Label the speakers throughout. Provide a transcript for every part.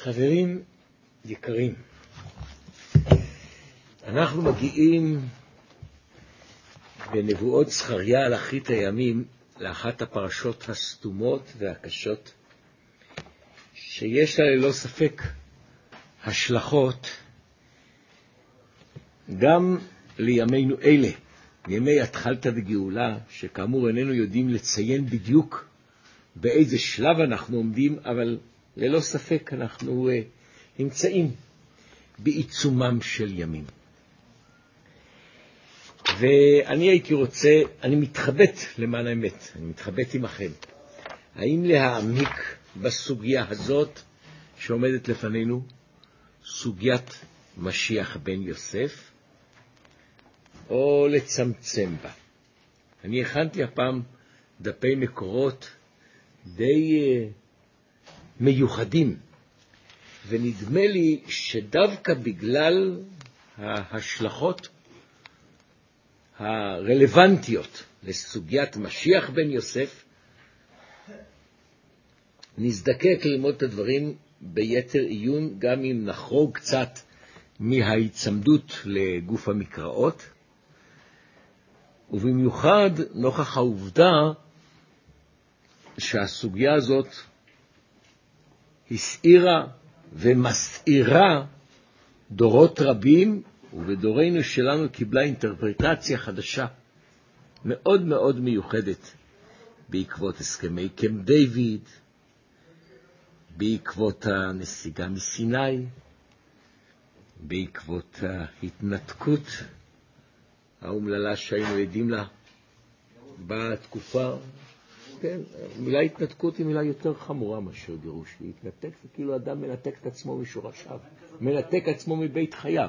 Speaker 1: חברים יקרים, אנחנו מגיעים בנבואות זכריה על אחרית הימים לאחת הפרשות הסתומות והקשות, שיש לה ללא ספק השלכות גם לימינו אלה, ימי התחלת וגאולה, שכאמור איננו יודעים לציין בדיוק באיזה שלב אנחנו עומדים, אבל ללא ספק אנחנו נמצאים בעיצומם של ימים. ואני הייתי רוצה, אני מתחבט למען האמת, אני מתחבט עמכם, האם להעמיק בסוגיה הזאת שעומדת לפנינו, סוגיית משיח בן יוסף, או לצמצם בה. אני הכנתי הפעם דפי מקורות די מיוחדים, ונדמה לי שדווקא בגלל ההשלכות הרלוונטיות לסוגיית משיח בן יוסף, נזדקק ללמוד את הדברים ביתר עיון, גם אם נחרוג קצת מההיצמדות לגוף המקראות, ובמיוחד נוכח העובדה שהסוגיה הזאת הסעירה ומסעירה דורות רבים, ובדורנו שלנו קיבלה אינטרפרטציה חדשה מאוד מאוד מיוחדת בעקבות הסכמי קמפ דיוויד, בעקבות הנסיגה מסיני, בעקבות ההתנתקות האומללה שהיינו עדים לה בתקופה. כן, מילה התנתקות היא מילה יותר חמורה מאשר גירוש. להתנתק זה כאילו אדם מנתק את עצמו משורשיו, מנתק עצמו מבית חייו.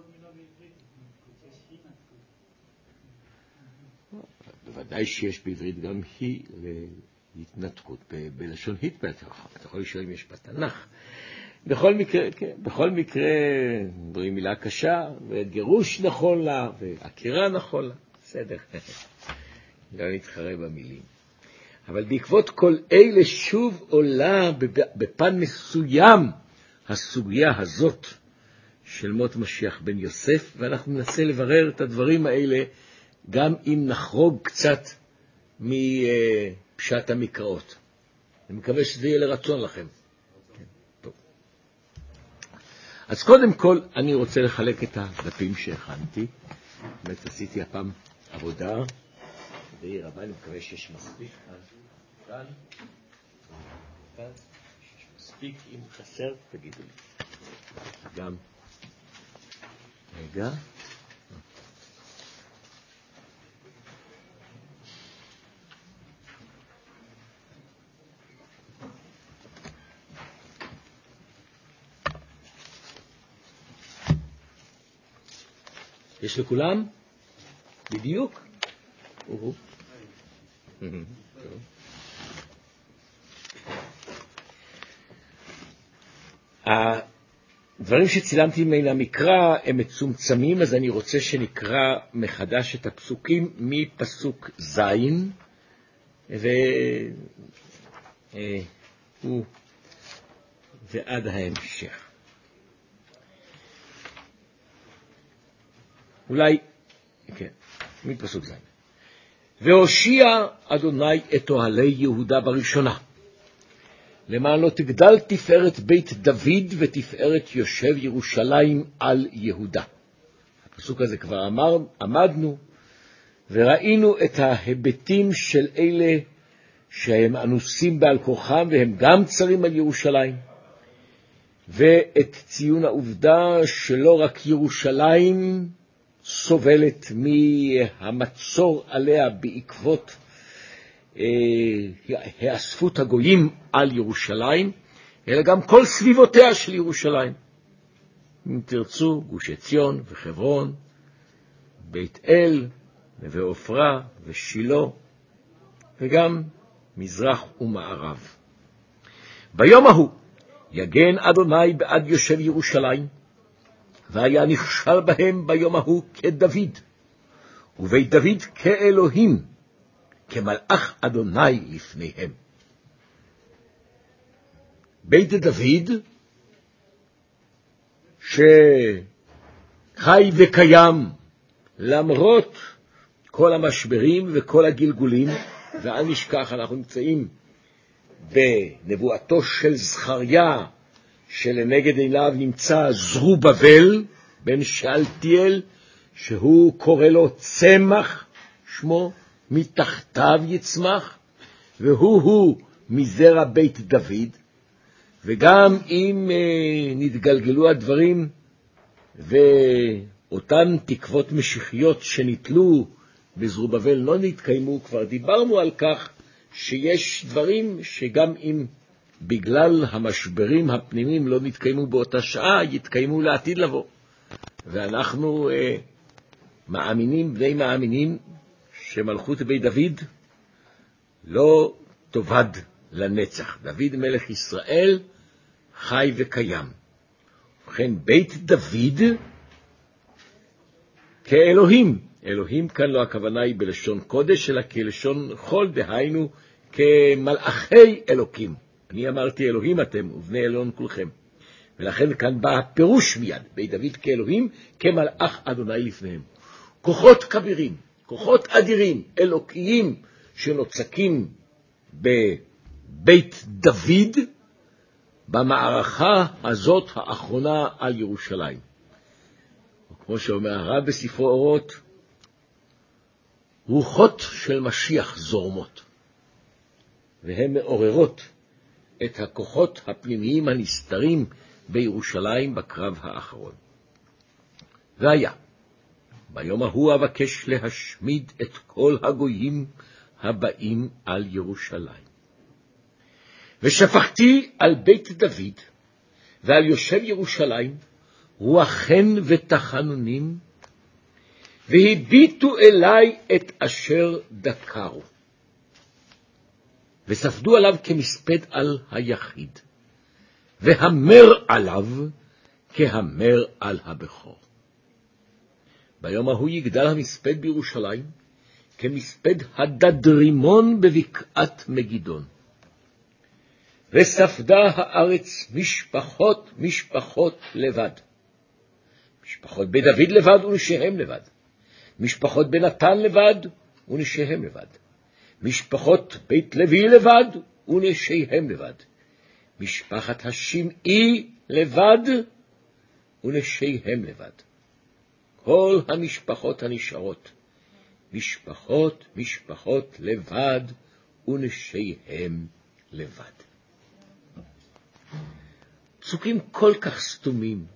Speaker 1: בוודאי שיש בעברית גם היא להתנתקות, בלשון התפעל, אתה יכול לשאול אם יש בתנ"ך. בכל מקרה, דברים מילה קשה, וגירוש נכון לה, והכירה נכון לה, בסדר. לא נתחרה במילים. אבל בעקבות כל אלה שוב עולה בפן מסוים הסוגיה הזאת של מות משיח בן יוסף, ואנחנו ננסה לברר את הדברים האלה, גם אם נחרוג קצת מפשט המקראות. אני מקווה שזה יהיה לרצון לכם. טוב. אז קודם כל אני רוצה לחלק את הדפים שהכנתי. באמת עשיתי הפעם עבודה די רבה, אני מקווה שיש מספיק. כאן, שיש מספיק, אם חסר תגידו לי. גם רגע. יש לכולם? בדיוק? הדברים שצילמתי מן המקרא הם מצומצמים, אז אני רוצה שנקרא מחדש את הפסוקים מפסוק זין ועד ההמשך. אולי, כן, מפסוק זין. והושיע אדוני את אוהלי יהודה בראשונה, למען לא תגדל תפארת בית דוד ותפארת יושב ירושלים על יהודה. הפסוק הזה כבר עמדנו וראינו את ההיבטים של אלה שהם אנוסים בעל כוחם והם גם צרים על ירושלים, ואת ציון העובדה שלא רק ירושלים סובלת מהמצור עליה בעקבות האספות הגויים על ירושלים, אלא גם כל סביבותיה של ירושלים. אם תרצו, גוש עציון וחברון, בית אל ועופרה ושילה, וגם מזרח ומערב. ביום ההוא יגן אדוני בעד יושב ירושלים, והיה נכשל בהם ביום ההוא כדוד, ובית דוד כאלוהים, כמלאך אדוני לפניהם. בית דוד שחי וקיים למרות כל המשברים וכל הגלגולים, ואל נשכח, אנחנו נמצאים בנבואתו של זכריה, שלנגד עיניו נמצא זרובבל בן שאלתיאל, שהוא קורא לו צמח, שמו, מתחתיו יצמח, והוא מזרע בית דוד. וגם אם נתגלגלו הדברים ואותן תקוות משיחיות שנתלו בזרובבל לא נתקיימו, כבר דיברנו על כך שיש דברים שגם אם בגלל המשברים הפנימיים לא נתקיימו באותה שעה, יתקיימו לעתיד לבוא. ואנחנו מאמינים, בני מאמינים, שמלכות בית דוד לא תאבד לנצח. דוד מלך ישראל חי וקיים. ובכן, בית דוד כאלוהים. אלוהים כאן לא הכוונה היא בלשון קודש, אלא כלשון חול, דהיינו כמלאכי אלוקים. אני אמרתי אלוהים אתם, ובני אלוהים כולכם. ולכן כאן בא הפירוש מיד, בית דוד כאלוהים, כמלאך אדוני לפניהם. כוחות כבירים, כוחות אדירים, אלוקיים, שנוצקים בבית דוד, במערכה הזאת האחרונה על ירושלים. כמו שאומר הרב בספרו אורות, רוחות של משיח זורמות, והן מעוררות את הכוחות הפנימיים הנסתרים בירושלים בקרב האחרון. והיה, ביום ההוא אבקש להשמיד את כל הגויים הבאים על ירושלים. ושפכתי על בית דוד ועל יושב ירושלים רוח חן ותחנונים, והביטו אליי את אשר דקרו, וספדו עליו כמספד על היחיד, והמר עליו כהמר על הבכור. ביום ההוא יגדל המספד בירושלים כמספד הדדרימון בבקעת מגידון. וספדה הארץ משפחות משפחות לבד. משפחות בית דוד לבד ונשיהם לבד. משפחות בנתן לבד ונשיהם לבד. משפחות בית לוי לבד ונשיהם לבד. משפחת השמעי לבד ונשיהם לבד. כל המשפחות הנשארות, משפחות משפחות לבד ונשיהם לבד. פסוקים כל כך סתומים,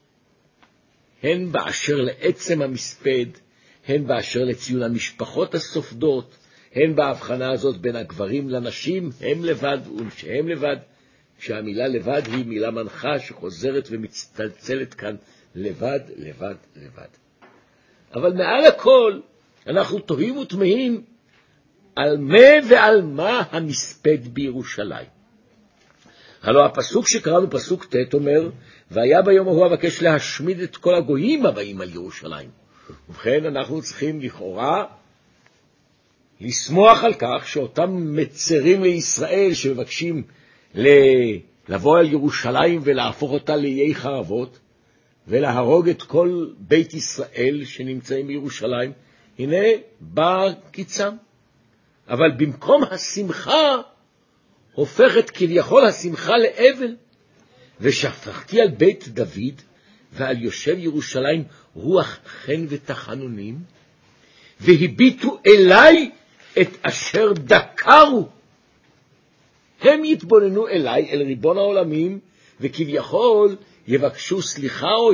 Speaker 1: הן באשר לעצם המספד, הן באשר לציון המשפחות הסופדות, הן בהבחנה הזאת בין הגברים לנשים, הם לבד ונשיהם לבד, כשהמילה לבד היא מילה מנחה שחוזרת ומצטלצלת כאן לבד, לבד, לבד. אבל מעל הכל אנחנו תוהים ותמהים על מה ועל מה המספד בירושלים. הלוא הפסוק שקראנו, פסוק ט', אומר, והיה ביום ההוא אבקש להשמיד את כל הגויים הבאים על ירושלים. ובכן, אנחנו צריכים לכאורה לשמוח על כך שאותם מצרים לישראל שמבקשים לבוא על ירושלים ולהפוך אותה לאיי חרבות, ולהרוג את כל בית ישראל שנמצאים בירושלים, הנה בא קיצם. אבל במקום השמחה, הופכת כביכול השמחה לאבל. ושפכתי על בית דוד ועל יושב ירושלים רוח חן ותחנונים, והביטו אליי את אשר דקרו. הם יתבוננו אליי, אל ריבון העולמים, וכביכול יבקשו סליחה או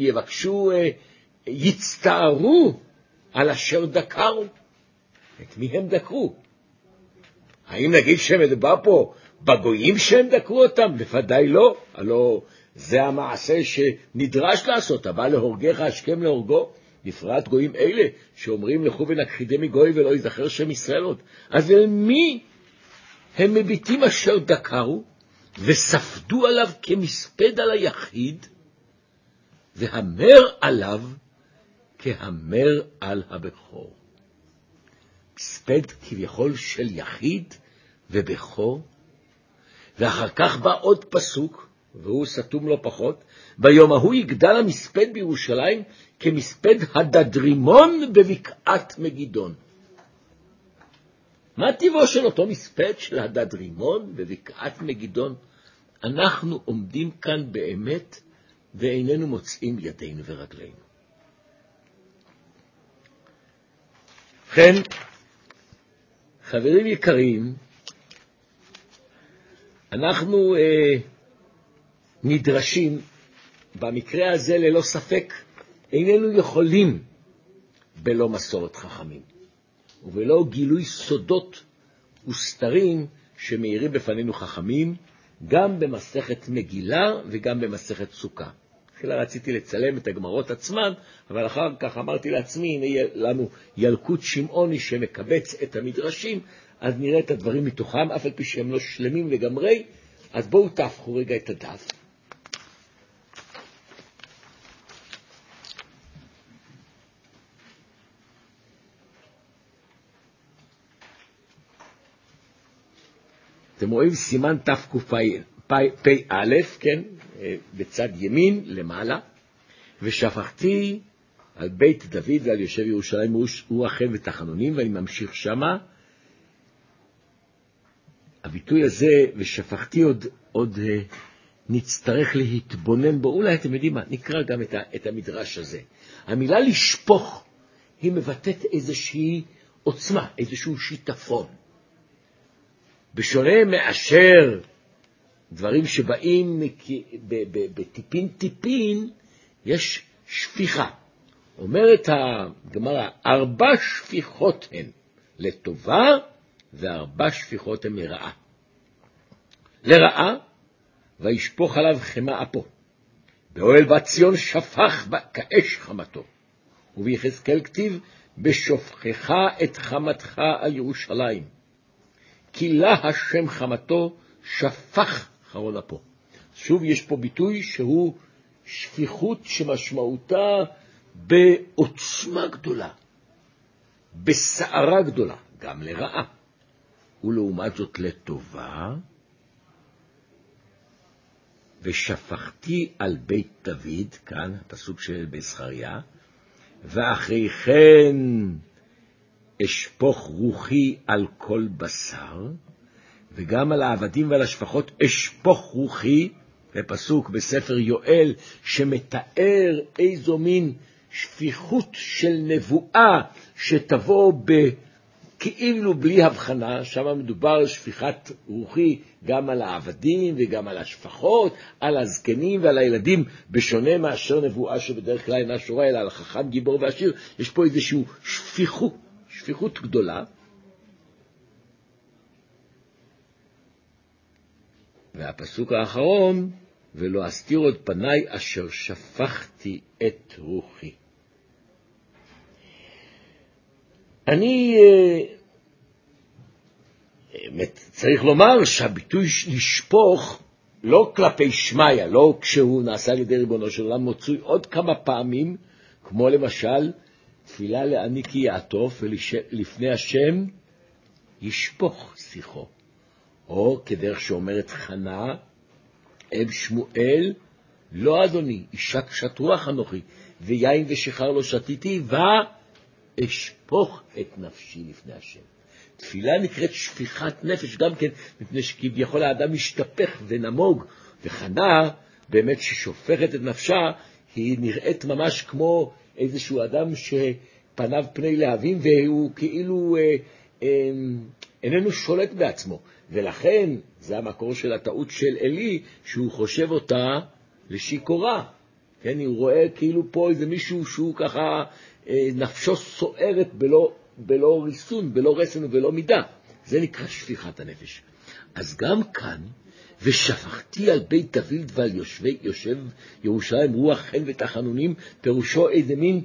Speaker 1: יצטערו על אשר דקרו. את מי הם דקרו? האם נגיד שמדובר פה בגויים שהם דקרו אותם? בוודאי לא. הלא זה המעשה שנדרש לעשות, הבא להורגך השכם להורגו, בפרט גויים אלה שאומרים לכו ונכחידם מגוי ולא יזכר שם ישראל עוד. אז אל מי הם מביטים אשר דקרו וספדו עליו כמספד על היחיד, והמר עליו כהמר על הבכור. מספד כביכול של יחיד ובכור. ואחר כך בא עוד פסוק, והוא סתום לא פחות, ביום ההוא יגדל המספד בירושלים כמספד הדדרימון בבקעת מגידון. מה טבעו של אותו מספד של הדדרימון בבקעת מגידון? אנחנו עומדים כאן באמת ואיננו מוצאים ידינו ורגלינו. לכן, חברים יקרים, אנחנו נדרשים, במקרה הזה ללא ספק, איננו יכולים בלא מסורת חכמים, ובלא גילוי סודות וסתרים שמאירים בפנינו חכמים, גם במסכת מגילה וגם במסכת סוכה. תחילה רציתי לצלם את הגמרות עצמן, אבל אחר כך אמרתי לעצמי, הנה יהיה לנו ילקוט שמעוני שמקבץ את המדרשים, אז נראה את הדברים מתוכם, אף על פי שהם לא שלמים לגמרי. אז בואו תהפכו רגע את הדף. אתם רואים סימן תקפ"א, כן, בצד ימין למעלה, ושפכתי על בית דוד ועל יושב ירושלים הוא החן ותחנונים, ואני ממשיך שמה. הביטוי הזה, ושפכתי עוד נצטרך להתבונן בו, אולי אתם יודעים מה, נקרא גם את המדרש הזה. המילה לשפוך היא מבטאת איזושהי עוצמה, איזשהו שיטפון. בשונה מאשר דברים שבאים בטיפין טיפין, יש שפיכה. אומרת הגמרא, 4 שפיכות הן לטובה ו4 שפיכות הן לרעה. לרעה, וישפוך עליו חמה אפו. באוהל בת ציון שפך כאש חמתו. וביחזקאל כתיב, בשופכך את חמתך על ירושלים. כי לה השם חמתו שפך חרון אפו. שוב יש פה ביטוי שהוא שפיכות שמשמעותה בעוצמה גדולה, בסערה גדולה, גם לרעה. ולעומת זאת לטובה, ושפכתי על בית דוד, כאן הפסוק של בזכריה, ואחרי כן אשפוך רוחי על כל בשר, וגם על העבדים ועל השפחות אשפוך רוחי, בפסוק בספר יואל, שמתאר איזו מין שפיכות של נבואה שתבוא כאילו בלי הבחנה. שם מדובר על שפיכת רוחי גם על העבדים וגם על השפחות, על הזקנים ועל הילדים, בשונה מאשר נבואה שבדרך כלל אינה שורה אלא על חכם גיבור ועשיר. יש פה איזושהי שפיכות גדולה. והפסוק האחרון, ולא אסתיר עוד פניי אשר שפכתי את רוחי. אני צריך לומר שהביטוי לשפוך לא כלפי שמיה, לא כשהוא נעשה על ידי ריבונו של עולם, מוצוי עוד כמה פעמים, כמו למשל תפילה לעני כי יעטוף ולפני השם ישפוך שיחו, או כדרך שאומרת חנה אב שמואל, לא אדוני, אישה קשת רוח אנוכי, ויין ושיכר לא שתיתי, ואשפוך את נפשי לפני השם. תפילה נקראת שפיכת נפש גם כן, מפני שכביכול האדם משתפך ונמוג, וחנה באמת ששופכת את נפשה, היא נראית ממש כמו איזשהו אדם שפניו פני להבים, והוא כאילו איננו שולט בעצמו. ולכן זה המקור של הטעות של אלי, שהוא חושב אותה לשיכורה. כן, הוא רואה כאילו פה איזה מישהו שהוא ככה נפשו סוערת בלא ריסון, בלא רסן ובלא מידה. זה נקרא שפיכת הנפש. אז גם כאן, ושפכתי על בית דוד ועל יושב ירושלים רוח חן ותחנונים, פירושו איזה מין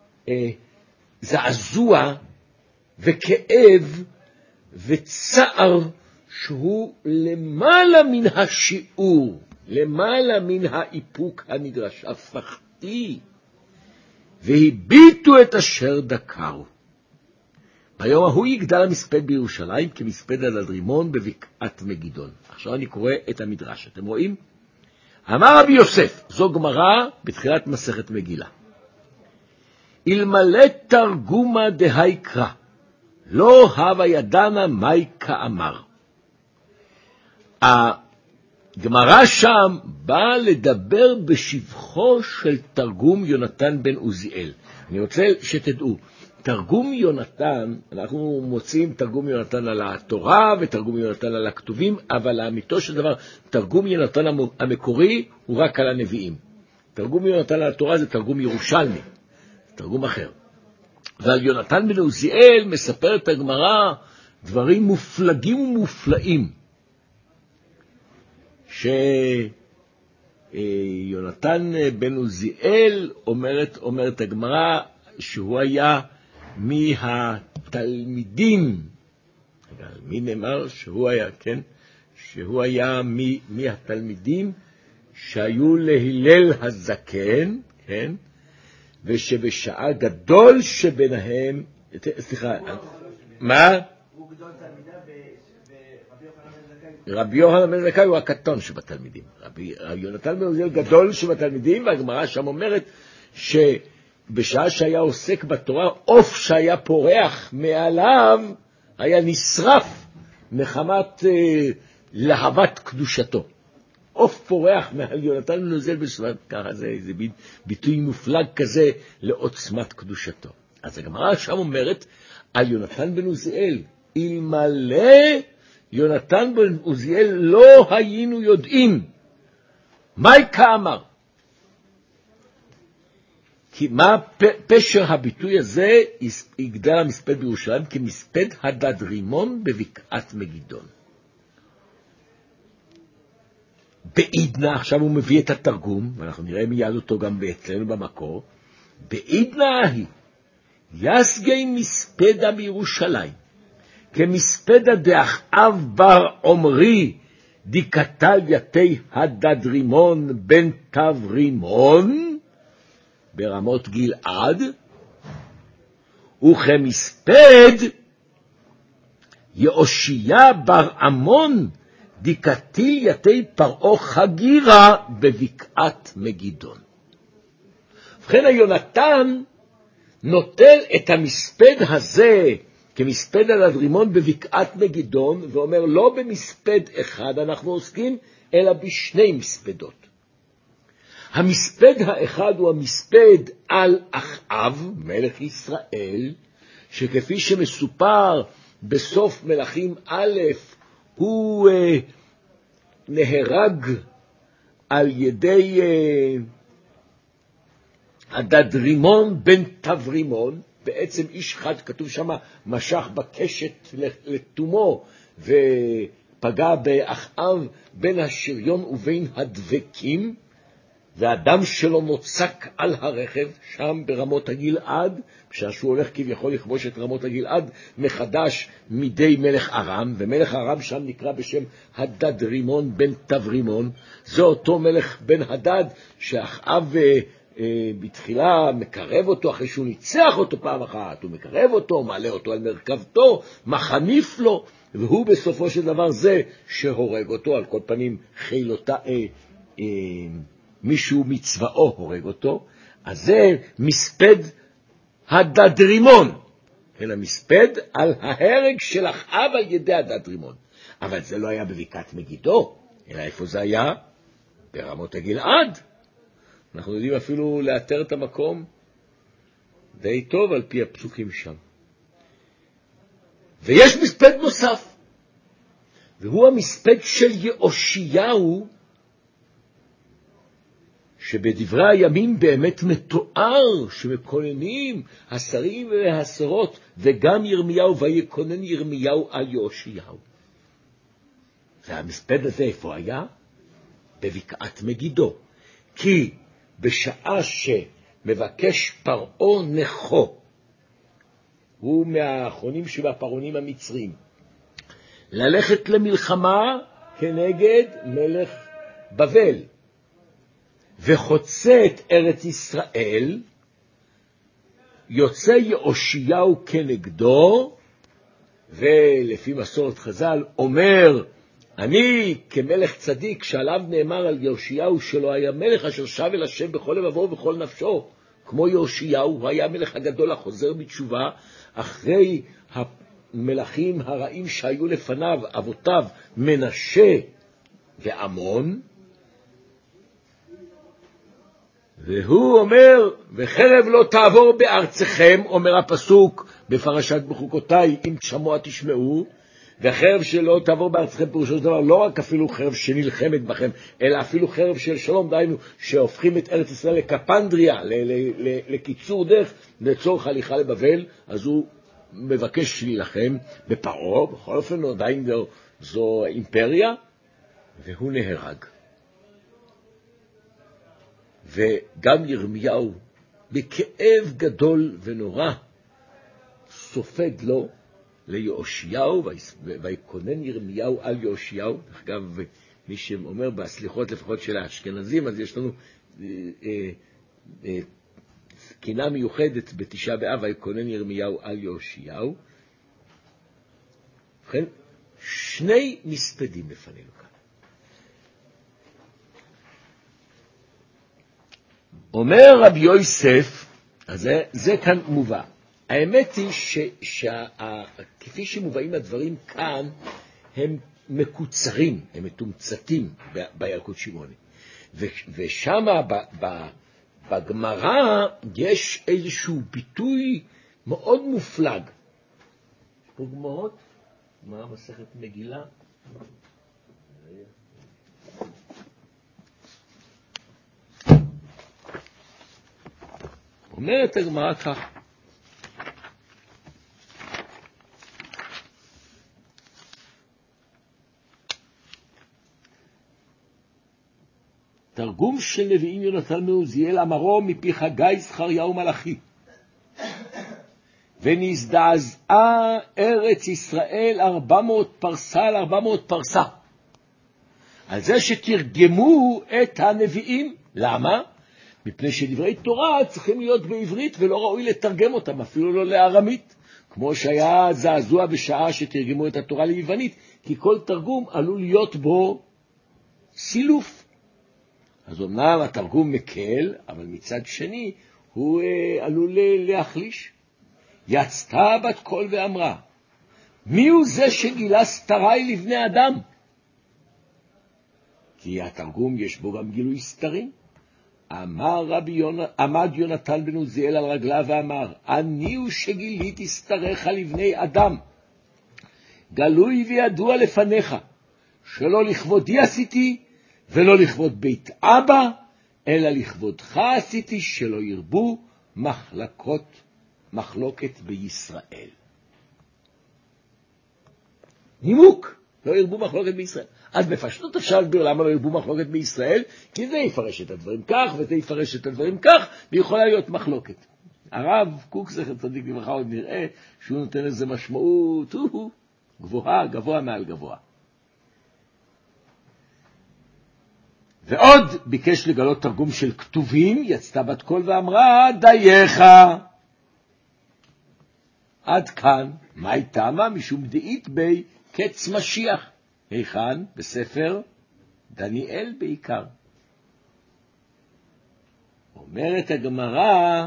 Speaker 1: זעזוע וכאב וצער שהוא למעלה מן השיעור, למעלה מן האיפוק הנדרש. הפכתי והביטו את אשר דקרו. ביום ההוא יגדל המספד בירושלים כמספד הדדרימון בבקעת מגידון. עכשיו אני קורא את המדרש. אתם רואים? אמר רבי יוסף, זו גמרא בתחילת מסכת מגילה. אלמלא תרגומה דהיקרא, לא הווה ידענה מאי כאמר. הגמרא שם באה לדבר בשבחו של תרגום יונתן בן עוזיאל. אני רוצה שתדעו, תרגום יונתן, אנחנו מוצאים תרגום יונתן על התורה ותרגום יונתן על הכתובים, אבל לאמיתו של דבר, תרגום יונתן המקורי הוא רק על הנביאים. תרגום יונתן על התורה זה תרגום ירושלמי, תרגום אחר. ועל יונתן בן עוזיאל מספרת הגמרא דברים מופלגים ומופלאים, שיונתן בן עוזיאל אומרת הגמרא שהוא היה מהתלמידים, מי נאמר שהוא היה, כן? שהוא היה מהתלמידים שהיו להלל הזקן, כן? ושבשעה גדול שביניהם, סליחה, מה?
Speaker 2: הוא גדול תלמידה
Speaker 1: רבי יוחנן בן זכאי הוא הקטון שבתלמידים. יונתן בן עוזיאל גדול שבתלמידים, והגמרא שם אומרת שבשעה שהיה עוסק בתורה, עוף שהיה פורח מעליו היה נשרף מחמת להבת קדושתו. עוף פורח מעל יונתן בן עוזיאל בשבת, ככה זה ביטוי מופלג כזה לעוצמת קדושתו. אז הגמרא שם אומרת על יונתן בן עוזיאל, אלמלא יונתן בן עוזיאל לא היינו יודעים מהי כאמר. כי מה פשר הביטוי הזה? יגדל המספד בירושלים כמספד הדד רימון בבקעת מגידון. בעידנה, עכשיו הוא מביא את התרגום, ואנחנו נראה מיד אותו גם אצלנו במקור. בעידנה היא יסגי מספדה בירושלים כמספדה דאחאב בר עומרי דיקטל יתי הדד רימון בן תו רימון ברמות גלעד, וכמספד יאושיה בר עמון דיקטיל יתי פרעה חגירה בבקעת מגידון. ובכן היונתן נוטל את המספד הזה כמספד הדד רימון בבקעת מגידון, ואומר לא במספד אחד אנחנו עוסקים, אלא בשני מספדות. המספד האחד הוא המספד על אחאב, מלך ישראל, שכפי שמסופר בסוף מלכים א', הוא נהרג על ידי הדד רימון בן תו רימון, בעצם איש אחד כתוב שם משך בקשת לתומו ופגע באחאב בין השריון ובין הדבקים, והדם שלו נוצק על הרכב שם ברמות הגלעד, כשהוא הולך כביכול לכבוש את רמות הגלעד מחדש מידי מלך ארם, ומלך ארם שם נקרא בשם הדד רימון בן תו רימון. זה אותו מלך בן הדד שאחאב בתחילה מקרב אותו, אחרי שהוא ניצח אותו פעם אחת, הוא מקרב אותו, מעלה אותו על מרכבתו, מחניף לו, והוא בסופו של דבר זה שהורג אותו. על כל פנים חילותה מישהו מצבאו הורג אותו. אז זה מספד הדד רימון, אלא מספד על ההרג של אחאב על ידי הדד רימון. אבל זה לא היה בבקעת מגידו, אלא איפה זה היה? ברמות הגלעד. אנחנו יודעים אפילו לאתר את המקום די טוב על פי הפסוקים שם. ויש מספד נוסף, והוא המספד של יאושיהו, שבדברי הימים באמת מתואר שמקוננים השרים והשרות, וגם ירמיהו, ויקונן ירמיהו על יאושיהו. והמספד הזה איפה היה? בבקעת מגידו. כי בשעה שמבקש פרעה נכו, הוא מהאחרונים שבפרעונים המצרים, ללכת למלחמה כנגד מלך בבל, וחוצה את ארץ ישראל, יוצא יאושיהו כנגדו, ולפי מסורת חז"ל אומר אני כמלך צדיק, שעליו נאמר על יאשיהו שלו היה מלך אשר שב אל השם בכל לבבו ובכל נפשו, כמו יאשיהו, הוא היה המלך הגדול החוזר בתשובה, אחרי המלכים הרעים שהיו לפניו, אבותיו מנשה ועמון, והוא אומר, וחרב לא תעבור בארצכם, אומר הפסוק בפרשת בחוקותיי, אם תשמוע תשמעו, והחרב שלא תעבור בארצכם פירושו של דבר, לא רק אפילו חרב שנלחמת בכם, אלא אפילו חרב של שלום, דיינו, שהופכים את ארץ ישראל לקפנדריה, לקיצור דרך, לצורך הליכה לבבל, אז הוא מבקש להילחם בפרעה, בכל אופן עדיין זו אימפריה, והוא נהרג. וגם ירמיהו, בכאב גדול ונורא, סופד לו ליאשיהו, ויקונן ירמיהו על יאשיהו. אגב, מי שאומר בסליחות לפחות של האשכנזים, אז יש לנו קינה מיוחדת בתשעה באב, ויקונן ירמיהו על יאשיהו. ובכן, שני מספדים לפנינו כאן. אומר רבי יוסף, אז זה כאן מובא. האמת היא שכפי שמובאים הדברים כאן, הם מקוצרים, הם מתומצתים בילקוט שמעוני. ושם בגמרא יש איזשהו ביטוי מאוד מופלג. יש פה גמרות? מה מסכת מגילה? אומרת הגמרא כך, תרגום של נביאים יונתן מעוזיאל, אמרו מפי חגי זכריהו מלאכי, ונזדעזעה ארץ ישראל 400 פרסה על 400 פרסה, על זה שתרגמו את הנביאים. למה? מפני שדברי תורה צריכים להיות בעברית ולא ראוי לתרגם אותם, אפילו לא לארמית, כמו שהיה זעזוע בשעה שתרגמו את התורה ליוונית, כי כל תרגום עלול להיות בו סילוף. אז אמנם התרגום מקל, אבל מצד שני הוא עלול להחליש. יצתה בת קול ואמרה, מי הוא זה שגילה סתרי לבני אדם? כי התרגום יש בו גם גילוי סתרים. עמד יונתן בן עוזיאל על רגליו ואמר, אני הוא שגיליתי סתריך לבני אדם, גלוי וידוע לפניך, שלא לכבודי עשיתי ולא לכבוד בית אבא, אלא לכבודך עשיתי, שלא ירבו מחלוקת בישראל. נימוק, לא ירבו מחלוקת בישראל. אז בפשטות אפשר לדבר למה לא ירבו מחלוקת בישראל, כי זה יפרש את הדברים כך, וזה יפרש את הדברים כך, ויכולה להיות מחלוקת. הרב קוק זכר צדיק לברכה עוד נראה שהוא נותן איזה משמעות גבוהה, גבוה מעל גבוה. ועוד ביקש לגלות תרגום של כתובים, יצתה בת קול ואמרה, דייך. עד כאן, מה הייתה מה? משום דאית בי קץ משיח. היכן? בספר דניאל בעיקר. אומרת הגמרא,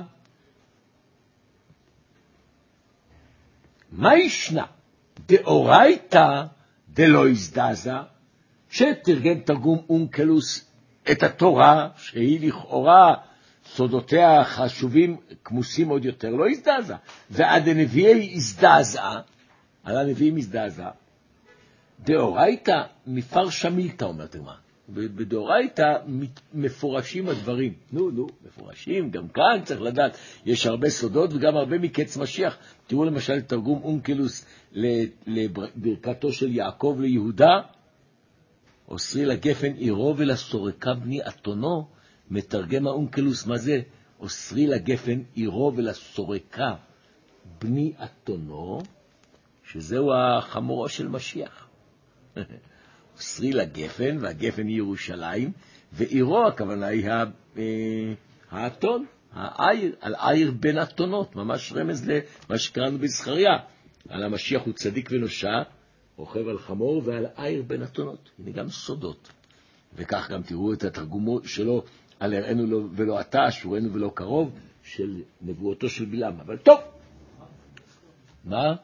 Speaker 1: מה ישנה? דאורייתא דלא הזדעזע, שתרגם תרגום אונקלוס את התורה, שהיא לכאורה סודותיה חשובים, כמוסים עוד יותר, לא הזדעזע. ועד הנביאי הזדעזע, על הנביאים הזדעזע. דאורייתא מפרשה מילתא, אומרת הגמרא. בדאורייתא מפורשים הדברים. מפורשים, גם כאן צריך לדעת, יש הרבה סודות וגם הרבה מקץ משיח. תראו למשל תרגום אונקלוס לברכתו של יעקב ליהודה, אוסרי לגפן עירו ולסורקה בני אתונו. מתרגם האונקלוס מה זה? אוסרי לגפן עירו ולסורקה בני אתונו, שזהו החמורו של משיח. אוסרי לגפן, והגפן היא ירושלים, ועירו הכוונה היא האתון, העיר, על עיר בין אתונות, ממש רמז למה שקראנו בזכריה, על המשיח הוא צדיק ונושע, רוכב על חמור ועל עיר בין אתונות. הנה גם סודות. וכך גם תראו את התרגום שלו על הראינו לו ולא אתה, שורנו ולא קרוב, של נבואתו של בלעם. אבל טוב. מה?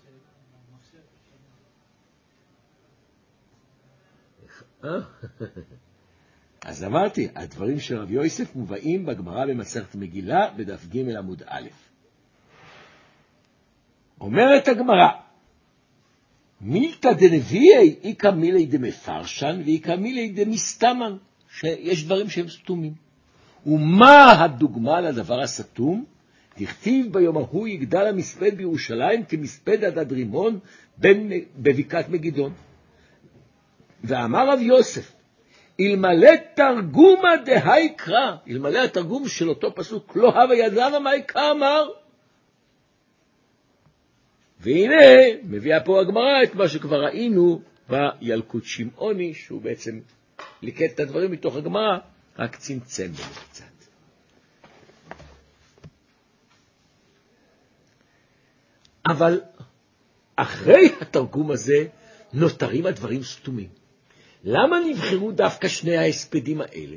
Speaker 1: אז אמרתי, הדברים של רבי יוסף מובאים בגמרא במסכת מגילה בדף ג' עמוד א'. אומרת הגמרא, מילתא דנביאי איקא מילי דמפרשן ואיקא מילי דמסתמן, שיש דברים שהם סתומים. ומה הדוגמה לדבר הסתום? תכתיב ביום ההוא יגדל המספד בירושלים כמספד עד רימון בבקעת מגידון. ואמר רב יוסף, אלמלא תרגומה דהי קרא, אלמלא התרגום של אותו פסוק, לא הווה ידענה מה יקרא אמר. והנה, מביאה פה הגמרא את מה שכבר ראינו בילקוט שמעוני, שהוא בעצם ליקט את הדברים מתוך הגמרא, רק צמצם בזה קצת. אבל אחרי התרגום הזה נותרים הדברים סתומים. למה נבחרו דווקא שני ההספדים האלה?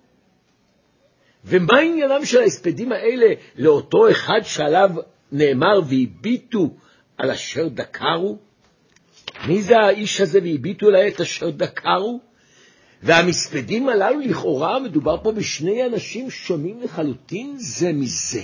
Speaker 1: ומה עניינם של ההספדים האלה לאותו אחד שעליו נאמר והביטו על אשר דקרו? מי זה האיש הזה והביטו עליי את אשר דקרו? והמספדים הללו לכאורה מדובר פה בשני אנשים שונים לחלוטין זה מזה.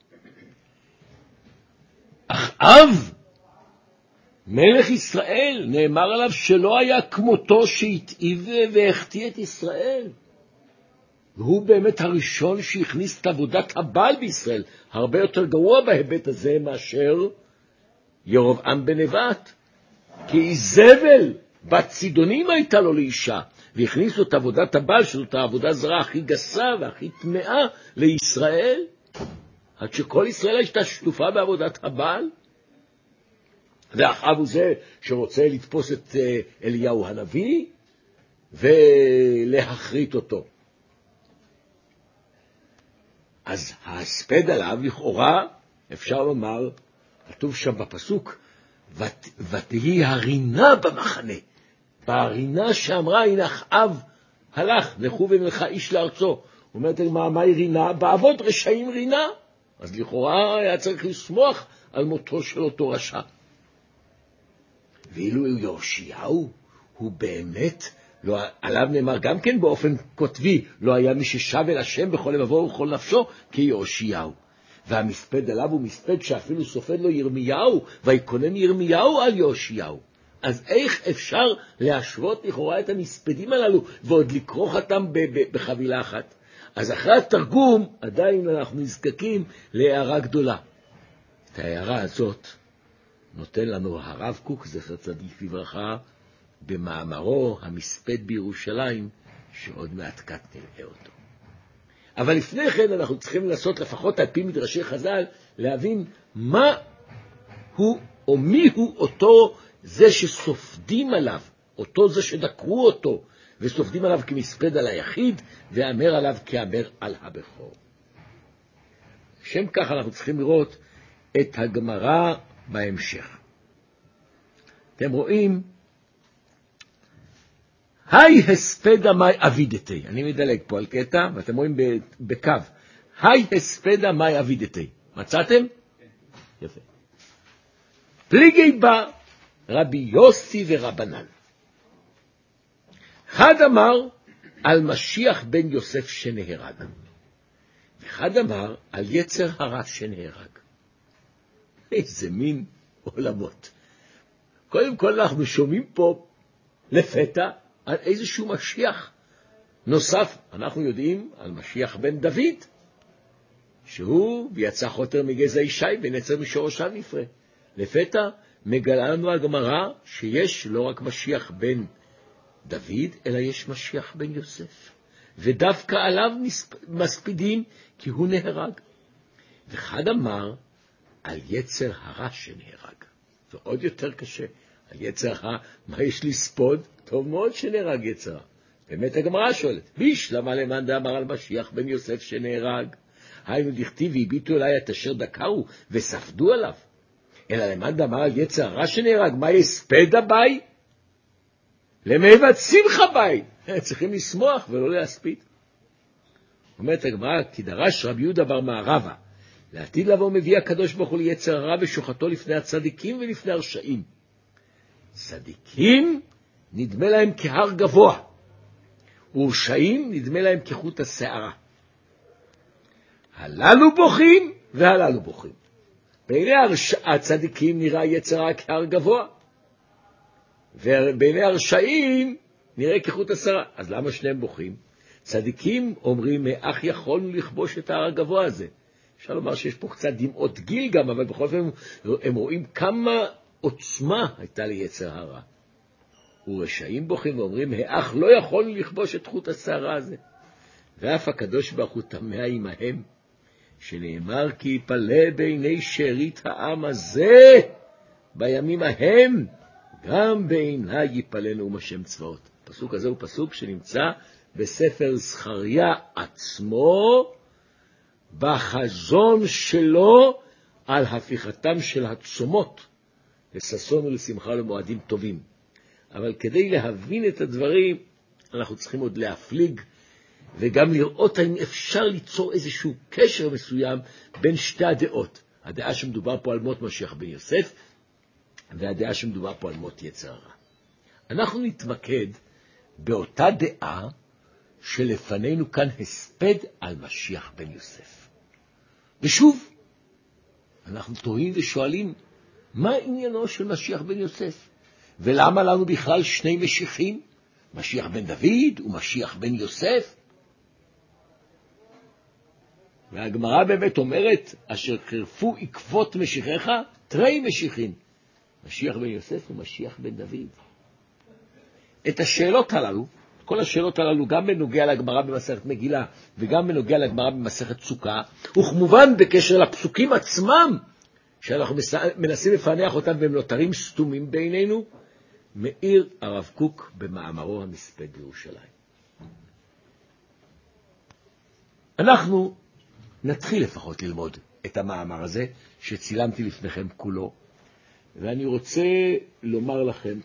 Speaker 1: אחאב, מלך ישראל, נאמר עליו שלא היה כמותו שהתאיב והחטיא את ישראל. והוא באמת הראשון שהכניס את עבודת הבעל בישראל, הרבה יותר גרוע בהיבט הזה מאשר ירבעם בן נבט. כי איזבל בת צידונים הייתה לו לאישה, והכניסו את עבודת הבעל, שזאת העבודה זרה הכי גסה והכי טמאה לישראל, עד שכל ישראל הייתה שטופה בעבודת הבעל. ואחאב הוא זה שרוצה לתפוס את אליהו הנביא ולהחריט אותו. אז ההספד עליו לכאורה, אפשר לומר, כתוב שם בפסוק, ותהי הרינה במחנה. בהרינה שאמרה, הנה אחאב הלך, לכו ומלכה איש לארצו. אומרת, מהי רינה? באבות רשעים רינה. אז לכאורה היה צריך לשמוח על מותו של אותו רשע. ואילו יאשיהו, הוא באמת, לא, עליו נאמר גם כן באופן כותבי, לא היה מי ששב אל השם בכל לבבו ובכל נפשו, כיאשיהו. והמספד עליו הוא מספד שאפילו סופד לו ירמיהו, ויקונן ירמיהו על יאשיהו. אז איך אפשר להשוות לכאורה את המספדים הללו, ועוד לקרוך אותם בחבילה אחת? אז אחרי התרגום, עדיין אנחנו נזקקים להערה גדולה. את ההערה הזאת נותן לנו הרב קוק, זכר צדיק לברכה, במאמרו המספד בירושלים, שעוד מעט קט נראה אותו. אבל לפני כן אנחנו צריכים לנסות לפחות על פי מדרשי חז"ל, להבין מה הוא או מי הוא אותו זה שסופדים עליו, אותו זה שדקרו אותו, וסופדים עליו כמספד על היחיד, ואמר עליו כאמר על הבכור. שם כך אנחנו צריכים לראות את הגמרא בהמשך. אתם רואים, היי הספדה מי אבידתי. אני מדלג פה על קטע, ואתם רואים בקו. היי הספדה מי אבידתי. מצאתם? יפה. פליגי בה רבי יוסי ורבנן. אחד אמר על משיח בן יוסף שנהרג. ואחד אמר על יצר הרע שנהרג. איזה מין עולמות. קודם כל אנחנו שומעים פה לפתע על איזשהו משיח נוסף. אנחנו יודעים על משיח בן דוד, שהוא ויצא חוטר מגזע ישי ונצר משורשיו נפרה. לפתע מגלה לנו הגמרא שיש לא רק משיח בן דוד, אלא יש משיח בן יוסף. ודווקא עליו מספידים כי הוא נהרג. ואחד אמר על יצר הרע שנהרג. ועוד יותר קשה, על יצר הרע, מה יש לספוד? טוב מאוד שנהרג יצר. באמת הגמרא שואלת, בישלמה למאן דאמר על משיח בן יוסף שנהרג? היינו דכתיב והביטו אליי את אשר דקרו וספדו עליו. אלא למאן דאמר על יצר הרע שנהרג, מה יספד הבית? למעבד שמחה בית. צריכים לשמוח ולא להספיד. אומרת הגמרא, כי דרש רבי יהודה בר מערבה, לעתיד לבוא מביא הקדוש ברוך הוא ליצר הרע ושוחטו לפני הצדיקים ולפני הרשעים. צדיקים נדמה להם כהר גבוה, ורשעים נדמה להם כחוט השערה. הללו בוכים והללו בוכים. בעיני הצדיקים נראה יצר הרע כהר גבוה, ובעיני הרשעים נראה כחוט השערה. אז למה שניהם בוכים? צדיקים אומרים, איך יכולנו לכבוש את ההר הגבוה הזה? אפשר לומר שיש פה קצת דמעות גיל גם, אבל בכל זאת הם רואים כמה עוצמה הייתה ליצר הרע. ורשעים בוכים ואומרים, איך לא יכולנו לכבוש את חוט השערה הזה? ואף הקדוש ברוך הוא תמה עמהם, שנאמר כי יפלא בעיני שארית העם הזה בימים ההם, גם בעיני יפלא נאום השם צבאות. הפסוק הזה הוא פסוק שנמצא בספר זכריה עצמו, בחזון שלו על הפיכתם של הצומות לששון ולשמחה ולמועדים טובים. אבל כדי להבין את הדברים אנחנו צריכים עוד להפליג וגם לראות האם אפשר ליצור איזשהו קשר מסוים בין שתי הדעות. הדעה שמדובר פה על מות משיח בן יוסף והדעה שמדובר פה על מות יצר הרע. אנחנו נתמקד באותה דעה שלפנינו כאן הספד על משיח בן יוסף. ושוב, אנחנו תוהים ושואלים, מה עניינו של משיח בן יוסף? ולמה לנו בכלל שני משיחים? משיח בן דוד ומשיח בן יוסף? והגמרא באמת אומרת, אשר קרפו עקבות משיחיך, תרי משיחים. משיח בן יוסף ומשיח בן דוד. את השאלות הללו, כל השאלות הללו, גם בנוגע לגמרא במסכת מגילה, וגם בנוגע לגמרא במסכת סוכה, וכמובן בקשר לפסוקים עצמם, שאנחנו מנסים לפענח אותם והם נותרים סתומים בעינינו, מאיר הרב קוק במאמרו המספד בירושלים. אנחנו נתחיל לפחות ללמוד את המאמר הזה, שצילמתי לפניכם כולו, ואני רוצה לומר לכם,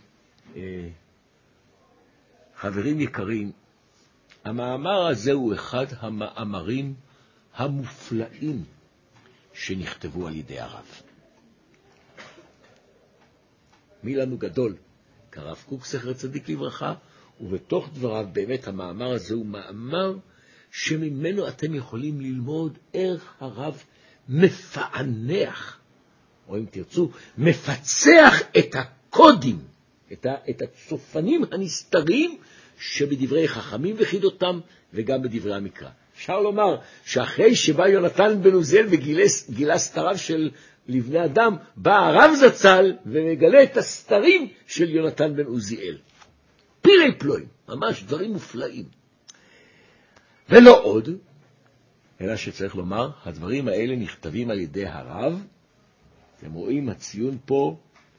Speaker 1: חברים יקרים, המאמר הזה הוא אחד המאמרים המופלאים שנכתבו על ידי הרב. מי לנו גדול, כרב קוק זכר צדיק לברכה, ובתוך דבריו באמת המאמר הזה הוא מאמר שממנו אתם יכולים ללמוד איך הרב מפענח, או אם תרצו, מפצח את הקודים, את הצופנים הנסתרים שבדברי חכמים וחידותם וגם בדברי המקרא. אפשר לומר שאחרי שבא יונתן בן עוזיאל וגילה סתריו של לבני אדם, בא הרב זצ"ל ומגלה את הסתרים של יונתן בן עוזיאל. פילי פלואים, ממש דברים מופלאים. ולא עוד, אלא שצריך לומר, הדברים האלה נכתבים על ידי הרב. אתם רואים הציון פה,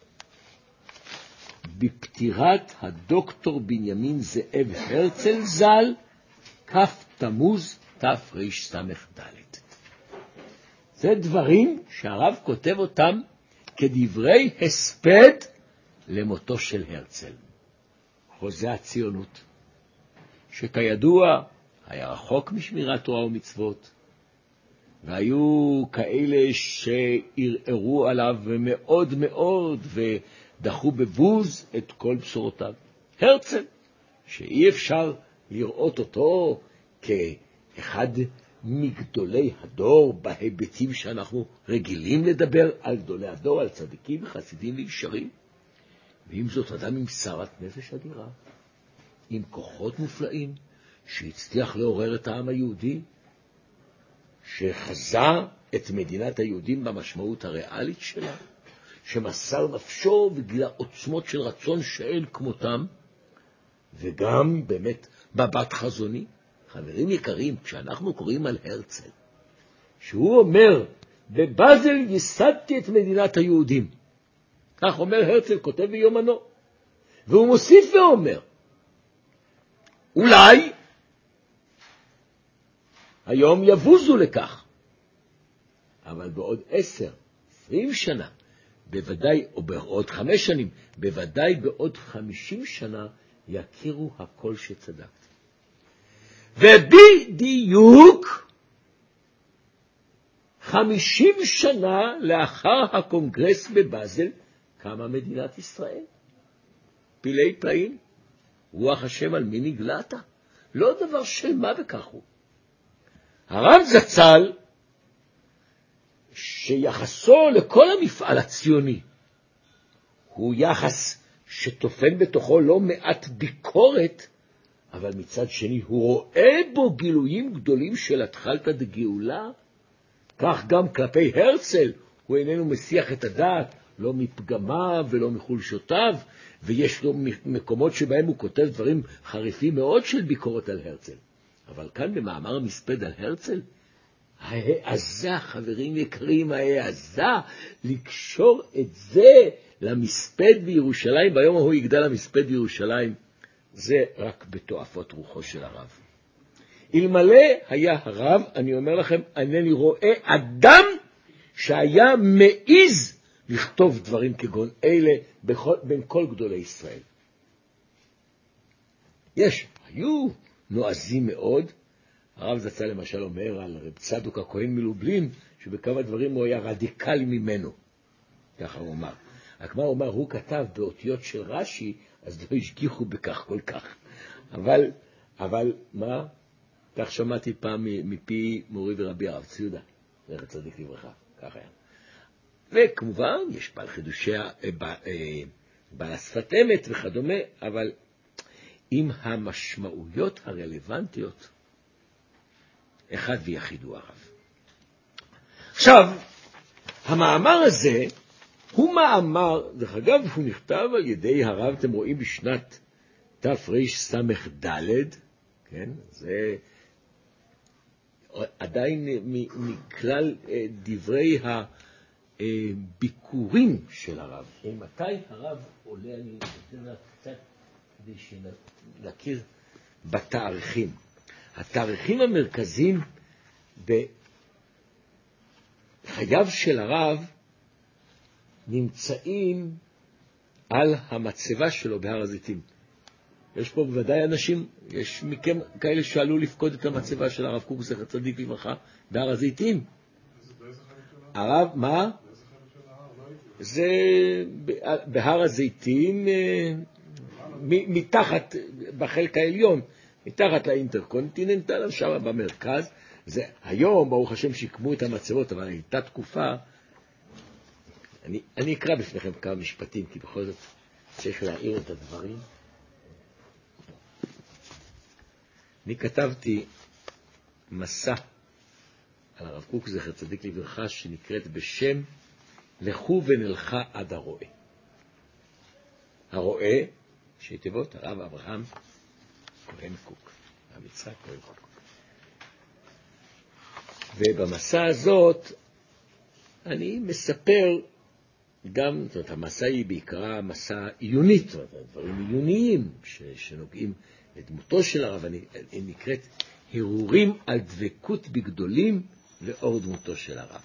Speaker 1: בפטירת הדוקטור בנימין זאב הרצל ז"ל, כ' תמוז תרס"ד. זה דברים שהרב כותב אותם כדברי הספד למותו של הרצל. חוזה הציונות, שכידוע היה רחוק משמירת תורה ומצוות, והיו כאלה שערערו עליו מאוד מאוד ודחו בבוז את כל בשורותיו. הרצל, שאי אפשר לראות אותו כאחד מגדולי הדור בהיבטים שאנחנו רגילים לדבר על גדולי הדור, על צדיקים, חסידים וישרים, ועם זאת אדם עם סערת נפש אדירה, עם כוחות מופלאים, שהצליח לעורר את העם היהודי, שחזה את מדינת היהודים במשמעות הריאלית שלה, שמסר נפשו וגילה עוצמות של רצון שאין כמותם, וגם באמת מבט חזוני. חברים יקרים, כשאנחנו קוראים על הרצל, שהוא אומר, בבאזל ייסדתי את מדינת היהודים, כך אומר הרצל, כותב ביומנו, והוא מוסיף ואומר, אולי היום יבוזו לכך, אבל בעוד 10-20 שנה בוודאי, או בעוד 5 שנים, בוודאי בעוד 50 שנה, יכירו הכל שצדקתי. ובדיוק 50 שנה לאחר הקונגרס בבאזל, קמה מדינת ישראל. פילי פלאים, רוח השם על מי נגלעת? לא דבר של מה וכך הוא. הרב זצ"ל, שיחסו לכל המפעל הציוני, הוא יחס שתופן בתוכו לא מעט ביקורת, אבל מצד שני הוא רואה בו גילויים גדולים של התחלתא דגאולה, כך גם כלפי הרצל, הוא איננו מסיח את הדעת, לא מפגמיו ולא מחולשותיו, ויש לו מקומות שבהם הוא כותב דברים חריפים מאוד של ביקורת על הרצל. אבל כאן במאמר המספד על הרצל, העזה, חברים יקרים, העזה לקשור את זה למספד בירושלים, ביום ההוא יגדל המספד בירושלים, זה רק בתועפות רוחו של הרב. אלמלא היה הרב, אני אומר לכם, אינני רואה אדם שהיה מעיז לכתוב דברים כגון אלה בין כל גדולי ישראל. היו נועזים מאוד. הרב זצ"ל למשל אומר על רב צדוק הכהן מלובלין, שבכמה דברים הוא היה רדיקלי ממנו. ככה הוא אומר. רק מה הוא אומר, הוא כתב באותיות של רש"י, אז לא השגיחו בכך כל כך. אבל מה? כך שמעתי פעם מפי מורי ורבי הרב ציודה, זכר צדיק לברכה, כך היה. וכמובן, יש בעל חידושי, בעל השפת אמת וכדומה, אבל עם המשמעויות הרלוונטיות, אחד ויחיד הוא הרב. עכשיו, המאמר הזה הוא מאמר, דרך אגב, הוא נכתב על ידי הרב, אתם רואים בשנת תרס"ד, כן? זה עדיין מכלל דברי הביקורים של הרב. מתי הרב עולה, אני אתן קצת כדי שנכיר בתאריכים. התאריכים המרכזיים בחייו של הרב נמצאים על המצבה שלו בהר הזיתים. יש פה בוודאי אנשים, יש מכם כאלה שעלו לפקוד את המצבה של הרב קוק זכר צדיק לברכה בהר הזיתים. הרב, מה? זה בהר הזיתים, מתחת, בחלק העליון, מתחת לאינטרקונטיננטל, שם במרכז. זה היום, ברוך השם, שיקמו את המצבות, אבל הייתה תקופה, אני אקרא בפניכם כמה משפטים, כי בכל זאת צריך להעיר את הדברים. אני כתבתי מסע על הרב קוק זכר צדיק לברכה, שנקראת בשם לכו ונלכה עד הרועה. הרועה, שתיבות הרב אברהם כהן קוק, הרב יצחק כהן קוק. ובמסע הזאת אני מספר גם, זאת אומרת, המסע היא בעיקרה מסע עיונית, זאת אומרת, דברים עיוניים שנוגעים לדמותו של הרב. היא נקראת הרהורים על דבקות בגדולים לאור דמותו של הרב.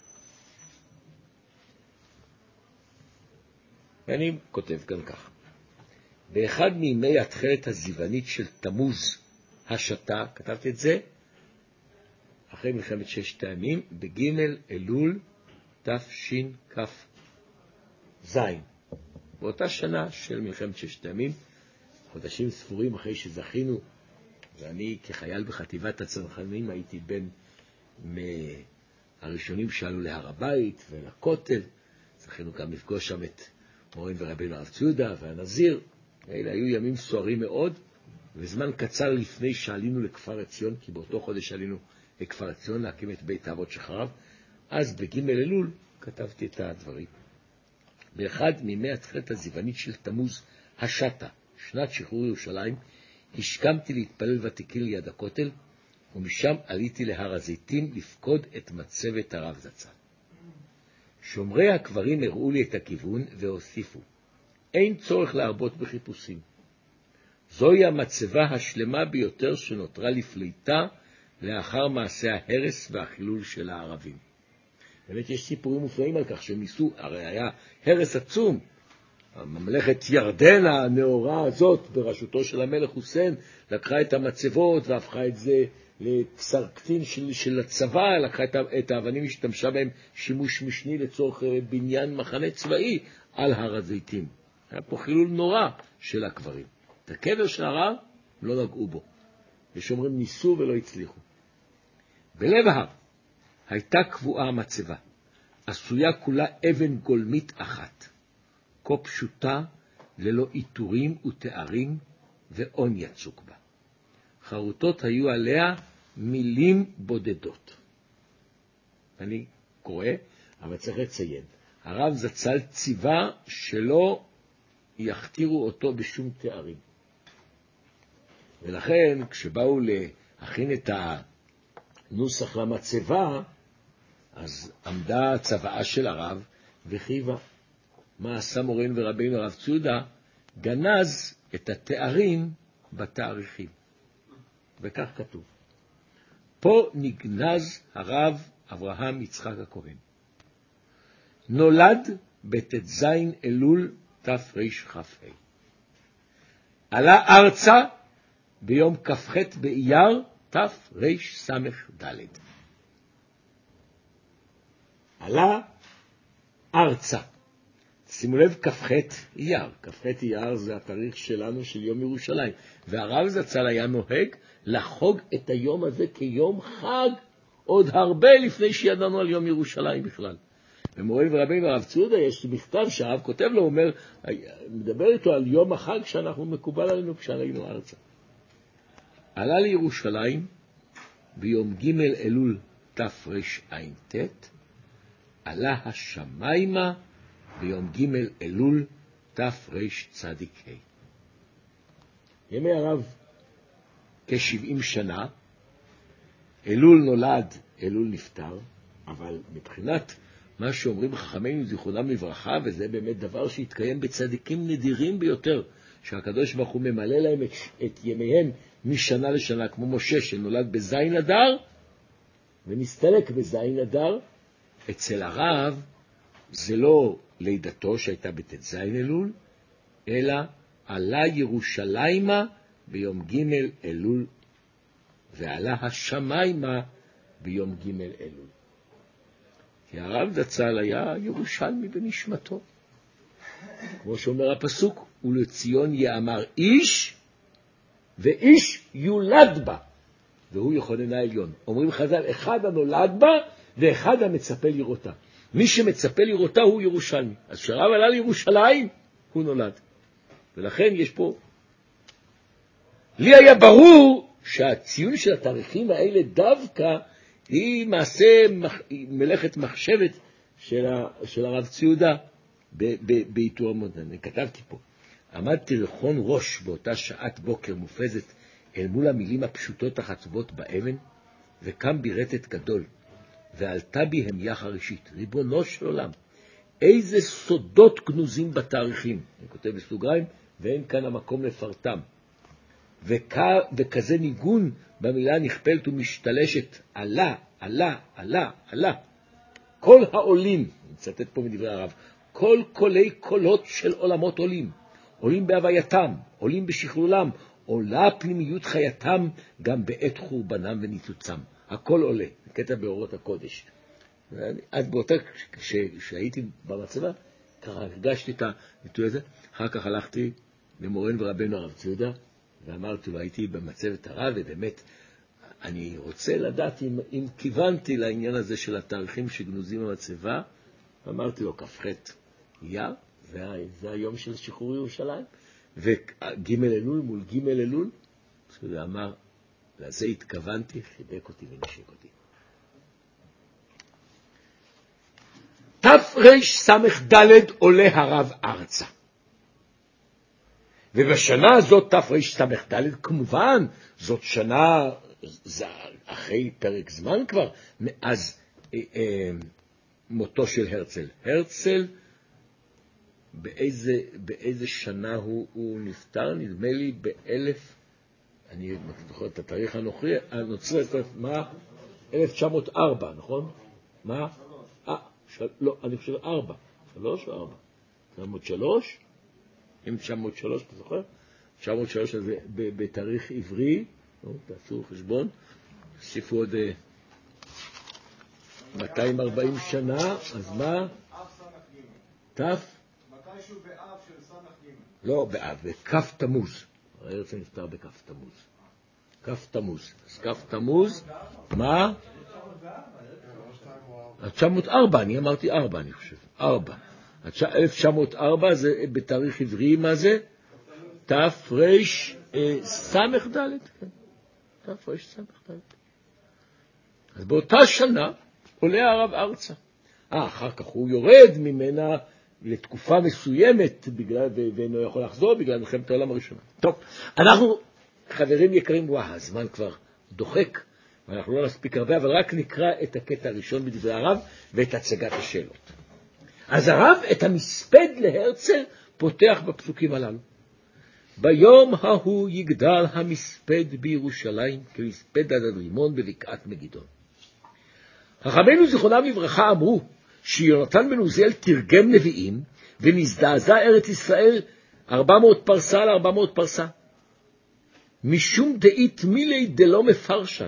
Speaker 1: ואני כותב כאן כך. באחד מימי התחלת הזיוונית של תמוז השתה, כתבתי את זה, אחרי מלחמת 6 הימים, בג' אלול תשכ"ז. באותה שנה של מלחמת 6 הימים, חודשים ספורים אחרי שזכינו, ואני כחייל בחטיבת הצנחנים הייתי בין הראשונים שעלו להר הבית ולכותל, זכינו גם לפגוש שם את מורנו ורבינו הרב ציודה והנזיר. אלה היו ימים סוערים מאוד, וזמן קצר לפני שעלינו לכפר עציון, כי באותו חודש עלינו לכפר עציון להקים את בית האבות שחרב, אז בג' אלול כתבתי את הדברים. באחד מימי התחלת הזיוונית של תמוז השתה, שנת שחרור ירושלים, השכמתי להתפלל ותיקין ליד הכותל, ומשם עליתי להר הזיתים לפקוד את מצבת הרב זצ"ל. שומרי הקברים הראו לי את הכיוון והוסיפו, אין צורך להרבות בחיפושים. זוהי המצבה השלמה ביותר שנותרה לפליטה לאחר מעשה ההרס והחילול של הערבים. באמת יש סיפורים מופלאים על כך שהם ניסו, הרי היה הרס עצום. הממלכת ירדן הנאורה הזאת, בראשותו של המלך חוסיין, לקחה את המצבות והפכה את זה לבשר קטין של הצבא, לקחה את האבנים שהשתמשה בהם שימוש משני לצורך בניין מחנה צבאי על הר הזיתים. היה פה חילול נורא של הקברים. את הקבר של הרב לא נגעו בו. יש אומרים ניסו ולא הצליחו. בלב ההר הייתה קבועה המצבה, עשויה כולה אבן גולמית אחת, כה פשוטה, ללא עיטורים ותארים, ואון יצוק בה. חרוטות היו עליה מילים בודדות. אני קורא, אבל צריך לציין. הרב זצ"ל ציווה שלא יכתירו אותו בשום תארים. ולכן, כשבאו להכין את הנוסח למצבה, אז עמדה הצוואה של הרב וחייבה. מה עשה מורנו ורבינו הרב ציודה? גנז את התארים בתאריכים. וכך כתוב. פה נגנז הרב אברהם יצחק הכהן. נולד בט"ז אלול תרכ"ה. עלה ארצה ביום כ"ח באייר תרס"ד. עלה ארצה. שימו לב, כ"ח אייר. כ"ח אייר זה התאריך שלנו של יום ירושלים. והרב זצ"ל היה נוהג לחוג את היום הזה כיום חג, עוד הרבה לפני שידענו על יום ירושלים בכלל. ומורנו ורבינו הרב ציודה, יש מכתב שהרב כותב לו, אומר, מדבר איתו על יום החג שאנחנו מקובל עלינו כשעלינו ארצה. עלה לירושלים ביום ג' אלול תרע"ט, עלה השמיימה ביום ג' אלול תרצ"ה. ימי הרב כ-70 שנה, אלול נולד, אלול נפטר, אבל מבחינת מה שאומרים חכמינו זיכרונם לברכה, וזה באמת דבר שהתקיים בצדיקים נדירים ביותר, שהקדוש ברוך הוא ממלא להם את ימיהם משנה לשנה, כמו משה שנולד בזין אדר ונסתלק בזין אדר. אצל הרב זה לא לידתו שהייתה בט"ז אלול, אלא עלה ירושלימה ביום ג' אלול, ועלה השמיימה ביום ג' אלול. כי הרב זצ"ל היה ירושלמי בנשמתו. כמו שאומר הפסוק, ולציון יאמר איש, ואיש יולד בה, והוא יוחנן העליון. אומרים חז"ל, אחד הנולד בה, ואחד המצפה לראותה. מי שמצפה לראותה הוא ירושלמי. אז כשהרב עלה לירושלים, הוא נולד. ולכן יש פה, לי היה ברור שהציון של התאריכים האלה דווקא היא מעשה מלאכת מחשבת של הרב ציודה בעיטור המודן. אני כתבתי פה, עמדתי לכון ראש באותה שעת בוקר מופזת אל מול המילים הפשוטות החצובות באבן, וקם ברטט גדול, ועלתה בי המיה חרישית, ריבונו של עולם, איזה סודות גנוזים בתאריכים, אני כותב בסוגריים, ואין כאן המקום לפרטם, וכזה ניגון במילה נכפלת ומשתלשת, עלה, עלה, עלה, עלה. כל העולים, אני מצטט פה מדברי הרב, כל קולי קולות של עולמות עולים, עולים בהווייתם, עולים בשכלולם, עולה פנימיות חייתם גם בעת חורבנם וניצוצם. הכל עולה, קטע באורות הקודש. אז באותה, כשהייתי במצבה, ככה הרגשתי את הביטוי הזה, אחר כך הלכתי למורנו ורבנו הרב ציודה, ואמרתי לו, הייתי במצבת הרב, ובאמת, אני רוצה לדעת אם כיוונתי לעניין הזה של התאריכים שגנוזים במצבה, ואמרתי לו, כ"ח אייר, זה היום של שחרור ירושלים, וג' אלול מול ג' אלול, אז הוא אמר, לזה התכוונתי, חיבק אותי ונשק אותי. תרס"ד עולה הרב ארצה. ובשנה הזאת, תרס"ד, כמובן, זאת שנה, זה אחרי פרק זמן כבר, מאז מותו של הרצל. הרצל, באיזה שנה הוא נפטר? נדמה לי אני זוכר את התאריך הנוצרי, מה? 1904, נכון? מה? לא, אני חושב 4. 3 או 4? 903? אם 903, אתה זוכר? 903 זה בתאריך עברי, תעשו חשבון, תוסיפו עוד 240 שנה, אז מה? תף?
Speaker 2: מתישהו באב של סנח ג'.
Speaker 1: לא, באב, בכף תמוז. הרצל נפטר בכף תמוז. כף תמוז. אז כף תמוז, מה? 904, אני אמרתי 4, אני חושב. 4. 1904 זה בתאריך עברי, מה זה? תר"ש סמך ד', כן. תר"ש סמך ד'. אז באותה שנה עולה הרב ארצה. אחר כך הוא יורד ממנה לתקופה מסוימת, ואינו יכול לחזור בגלל מלחמת העולם הראשונה. טוב, אנחנו, חברים יקרים, הזמן כבר דוחק, ואנחנו לא נספיק הרבה, אבל רק נקרא את הקטע הראשון בדברי הרב, ואת הצגת השאלות. אז הרב את המספד להרצל פותח בפסוקים הללו. ביום ההוא יגדל המספד בירושלים, כמספד הדרימון בבקעת מגידון. חכמינו זיכרונם לברכה אמרו, שיונתן בן עוזיאל תרגם נביאים, ונזדעזע ארץ ישראל 400 פרסה על 400 פרסה. משום דאית מילי דלא מפרשן.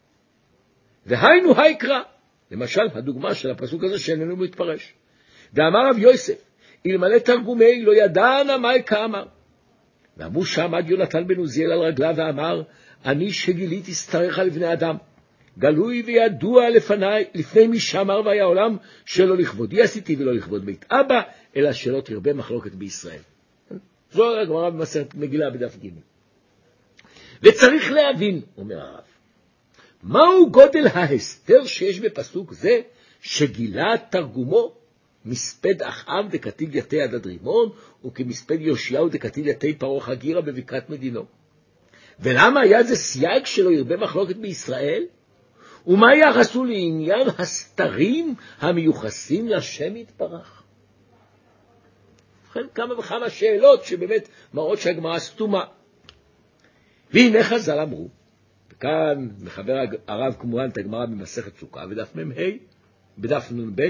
Speaker 1: והיינו היקרא, למשל הדוגמה של הפסוק הזה שאיננו מתפרש. ואמר רב יוסף, אלמלא תרגומי לא ידענה מהי כאמר. ואמרו שעמד יונתן בן עוזיאל על רגליו ואמר, אני שגיליתי שטריך לבני אדם. גלוי וידוע לפני מי שאמר והיה עולם, שלא לכבודי עשיתי ולא לכבוד בית אבא, אלא שלא תרבה מחלוקת בישראל. זו הגמרא במסכת מגילה בדף ג'. וצריך להבין, אומר הרב, מהו גודל ההסתר שיש בפסוק זה, שגילה תרגומו מספד אחאב דכתיב יתי עד הדרימון, וכמספד יאשיהו דכתיב יתי פרעה חגירה בבקעת מדינו. ולמה היה זה סייג שלא ירבה מחלוקת בישראל? ומה יחסו לעניין הסתרים המיוחסים לשם יתברך? ובכן כמה וכמה שאלות שבאמת מראות שהגמרא סתומה. והנה חז"ל אמרו, וכאן מחבר הרב כמובן את הגמרא במסכת סוכה בדף מ"ה, בדף נ"ב,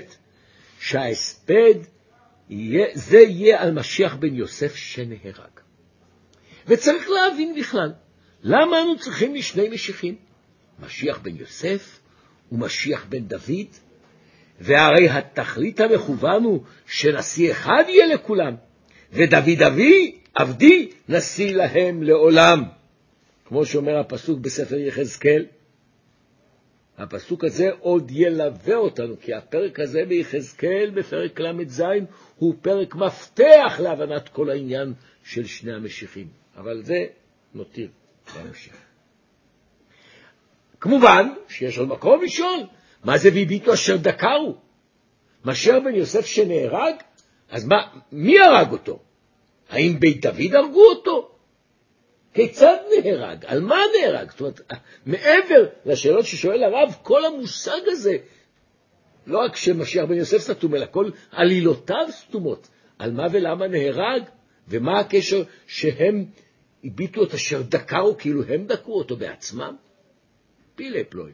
Speaker 1: שההספד זה יהיה על משיח בן יוסף שנהרג. וצריך להבין בכלל, למה אנו צריכים לשני משיחים? משיח בן יוסף ומשיח בן דוד, והרי התכלית המכוון הוא שנשיא אחד יהיה לכולם, ודוד אבי, עבדי, נשיא להם לעולם. כמו שאומר הפסוק בספר יחזקאל, הפסוק הזה עוד ילווה אותנו, כי הפרק הזה ביחזקאל, בפרק ל"ז, הוא פרק מפתח להבנת כל העניין של שני המשיחים. אבל זה נותיר בהמשך. כמובן שיש עוד מקום לשאול, מה זה והביטו אשר דקרו? משיח בן יוסף שנהרג? אז מי הרג אותו? האם בית דוד הרגו אותו? כיצד נהרג? על מה נהרג? זאת אומרת, מעבר לשאלות ששואל הרב, כל המושג הזה, לא רק שמשיח בן יוסף סתום, אלא כל עלילותיו סתומות. על מה ולמה נהרג? ומה הקשר שהם הביטו את אשר דקרו, כאילו הם דקרו אותו בעצמם? פילי פלוי.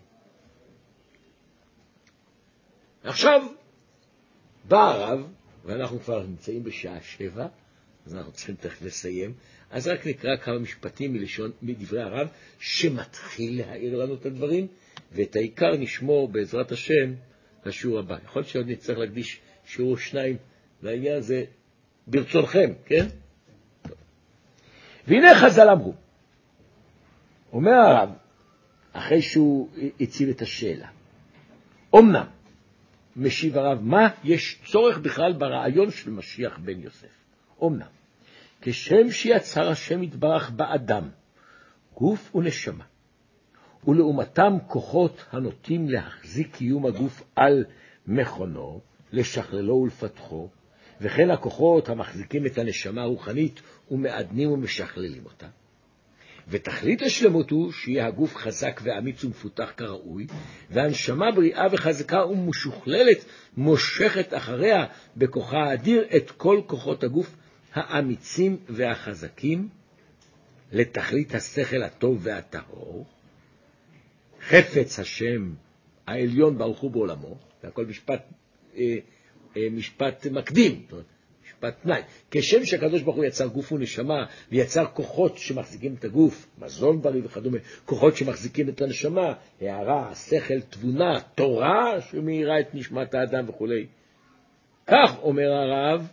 Speaker 1: עכשיו, בא הרב, ואנחנו כבר נמצאים בשעה 7, אז אנחנו צריכים תכף לסיים, אז רק נקרא כמה משפטים מדברי הרב, שמתחיל להעיר לנו את הדברים, ואת העיקר נשמור בעזרת השם לשיעור הבא. יכול להיות שעוד נצטרך להקדיש שיעור 2 לעניין הזה ברצונכם, כן? טוב. והנה חז"ל אמרו, אומר הרב, אחרי שהוא הציב את השאלה, אומנם, משיב הרב, מה יש צורך בכלל ברעיון של משיח בן יוסף? אומנם, כשם שיצר השם יתברך באדם, גוף ונשמה, ולעומתם כוחות הנוטים להחזיק קיום הגוף על מכונו, לשכללו ולפתחו, וכן הכוחות המחזיקים את הנשמה הרוחנית ומעדנים ומשכללים אותה. ותכלית השלמות הוא שיהיה הגוף חזק ואמיץ ומפותח כראוי, והנשמה בריאה וחזקה ומשוכללת מושכת אחריה בכוחה האדיר את כל כוחות הגוף האמיצים והחזקים לתכלית השכל הטוב והטהור, חפץ השם העליון ברוך הוא בעולמו, והכל משפט משפט מקדים, משפט תנאי. כשם שהקדוש ברוך הוא יצר גוף ונשמה, ויצר כוחות שמחזיקים את הגוף, מזון בריא וכדומה, כוחות שמחזיקים את הנשמה, הערה, שכל, תבונה, תורה שמאירה את נשמת האדם וכו'. כך אומר הרב,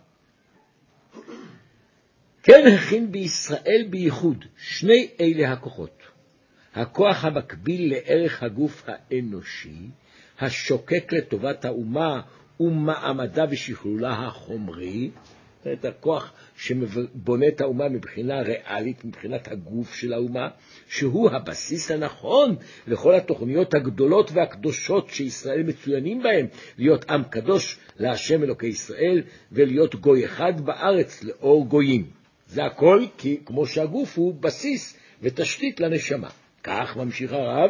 Speaker 1: כן הכין בישראל בייחוד שני אלה הכוחות. הכוח המקביל לערך הגוף האנושי, השוקק לטובת האומה ומעמדה ושכלולה החומרי, את הכוח שבונה את האומה מבחינה ריאלית, מבחינת הגוף של האומה, שהוא הבסיס הנכון לכל התוכניות הגדולות והקדושות שישראל מצוינים בהם, להיות עם קדוש להשם אלוקי ישראל, ולהיות גוי אחד בארץ לאור גויים. זה הכל כי כמו שהגוף הוא בסיס ותשתית לנשמה. כך ממשיך הרב.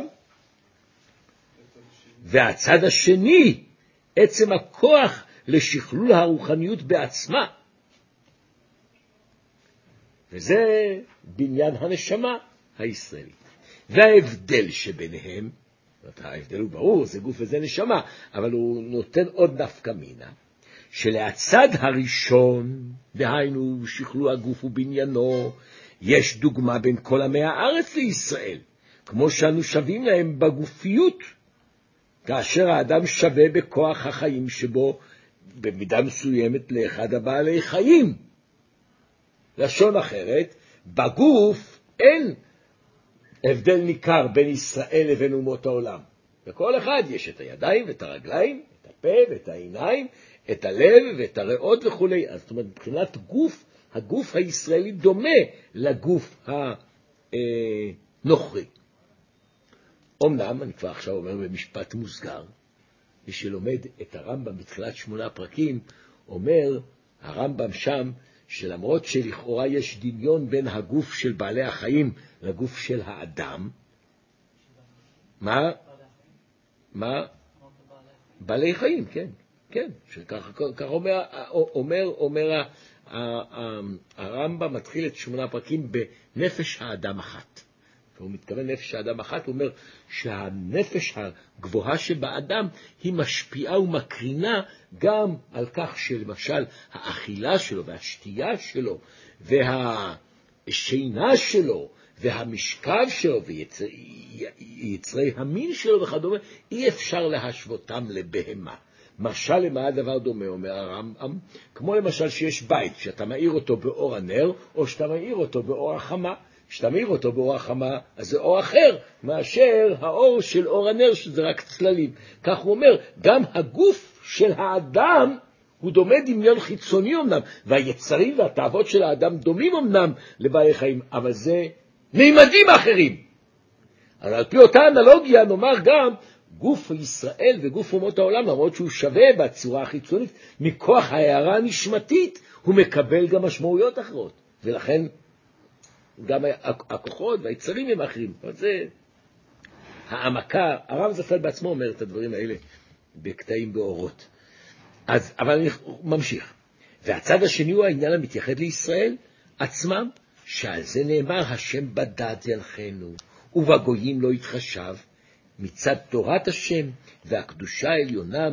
Speaker 1: והצד השני, עצם הכוח לשכלול הרוחניות בעצמה. וזה בניין הנשמה הישראלית. וההבדל שביניהם, ההבדל הוא ברור, זה גוף וזה נשמה, אבל הוא נותן עוד נפקא מינה, שלהצד הראשון, דהיינו שכלול הגוף ובניינו, יש דוגמה בין כל עמי הארץ לישראל, כמו שאנו שווים להם בגופיות, כאשר האדם שווה בכוח החיים שבו במידה מסוימת לאחד הבעלי חיים. לשון אחרת, בגוף אין הבדל ניכר בין ישראל לבין אומות העולם. לכל אחד יש את הידיים ואת הרגליים, את הפה ואת העיניים, את הלב ואת הריאות וכו'. אז זאת אומרת, מבחינת גוף, הגוף הישראלי דומה לגוף הנוכרי. אמנם, אני כבר עכשיו אומר במשפט מוסגר, מי שלומד את הרמב"ם בתחילת 8 פרקים, אומר הרמב"ם שם, שלמרות שלכאורה יש דמיון בין הגוף של בעלי החיים לגוף של האדם, מה? בעלי חיים, כן, כן, שכך אומר הרמב"ם מתחיל את 8 פרקים בנפש האדם אחת. והוא מתכוון נפש האדם אחת, הוא אומר שהנפש הגבוהה שבאדם היא משפיעה ומקרינה גם על כך שלמשל האכילה שלו והשתייה שלו והשינה שלו והמשכב שלו ויצרי המין שלו וכדומה, אי אפשר להשוותם לבהמה. משל למה הדבר דומה, אומר הרמב"ם, כמו למשל שיש בית שאתה מאיר אותו באור הנר או שאתה מאיר אותו באור החמה. כשאתה מאיר אותו באור החמה, אז זה אור אחר מאשר האור של אור הנר, שזה רק צללים. כך הוא אומר, גם הגוף של האדם הוא דומה דמיון חיצוני אמנם, והיצרים והתאוות של האדם דומים אמנם לבעלי חיים, אבל זה מימדים אחרים. אז על פי אותה אנלוגיה נאמר גם גוף ישראל וגוף אומות העולם, למרות שהוא שווה בצורה החיצונית, מכוח ההערה הנשמתית הוא מקבל גם משמעויות אחרות, ולכן גם הכוחות והיצרים הם אחרים. זה העמקה, הרב זפל בעצמו אומר את הדברים האלה בקטעים באורות. אבל אני ממשיך. והצד השני הוא העניין המתייחד לישראל עצמם, שעל זה נאמר השם בדד ילכנו, ובגויים לא יתחשב, מצד תורת השם והקדושה העליונה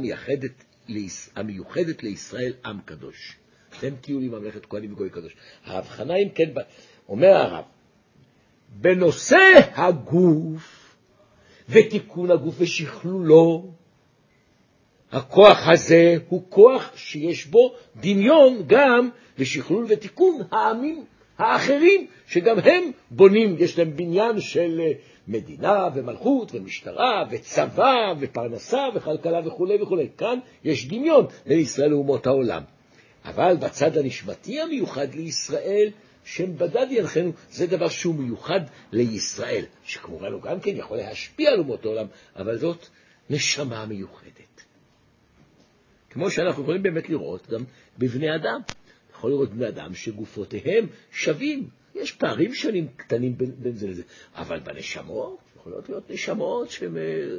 Speaker 1: המיוחדת לישראל עם קדוש. אתם תהיו לי ממלכת כהנים וגוי קדוש. ההבחנה אם כן, אומר הרב, בנושא הגוף ותיקון הגוף ושכלולו, הכוח הזה הוא כוח שיש בו דמיון גם לשכלול ותיקון העמים האחרים, שגם הם בונים, יש להם בניין של מדינה ומלכות ומשטרה וצבא ופרנסה וכלכלה וכו' וכו'. כאן יש דמיון בין ישראל ואומות העולם. אבל בצד הנשמתי המיוחד לישראל, שם בדד ילכנו, זה דבר שהוא מיוחד לישראל, שכמובן הוא גם כן יכול להשפיע על אומות העולם, אבל זאת נשמה מיוחדת. כמו שאנחנו יכולים באמת לראות גם בבני אדם. יכול לראות בני אדם שגופותיהם שווים. יש פערים שונים קטנים בין זה לזה. אבל בנשמות, יכולות להיות נשמות שהם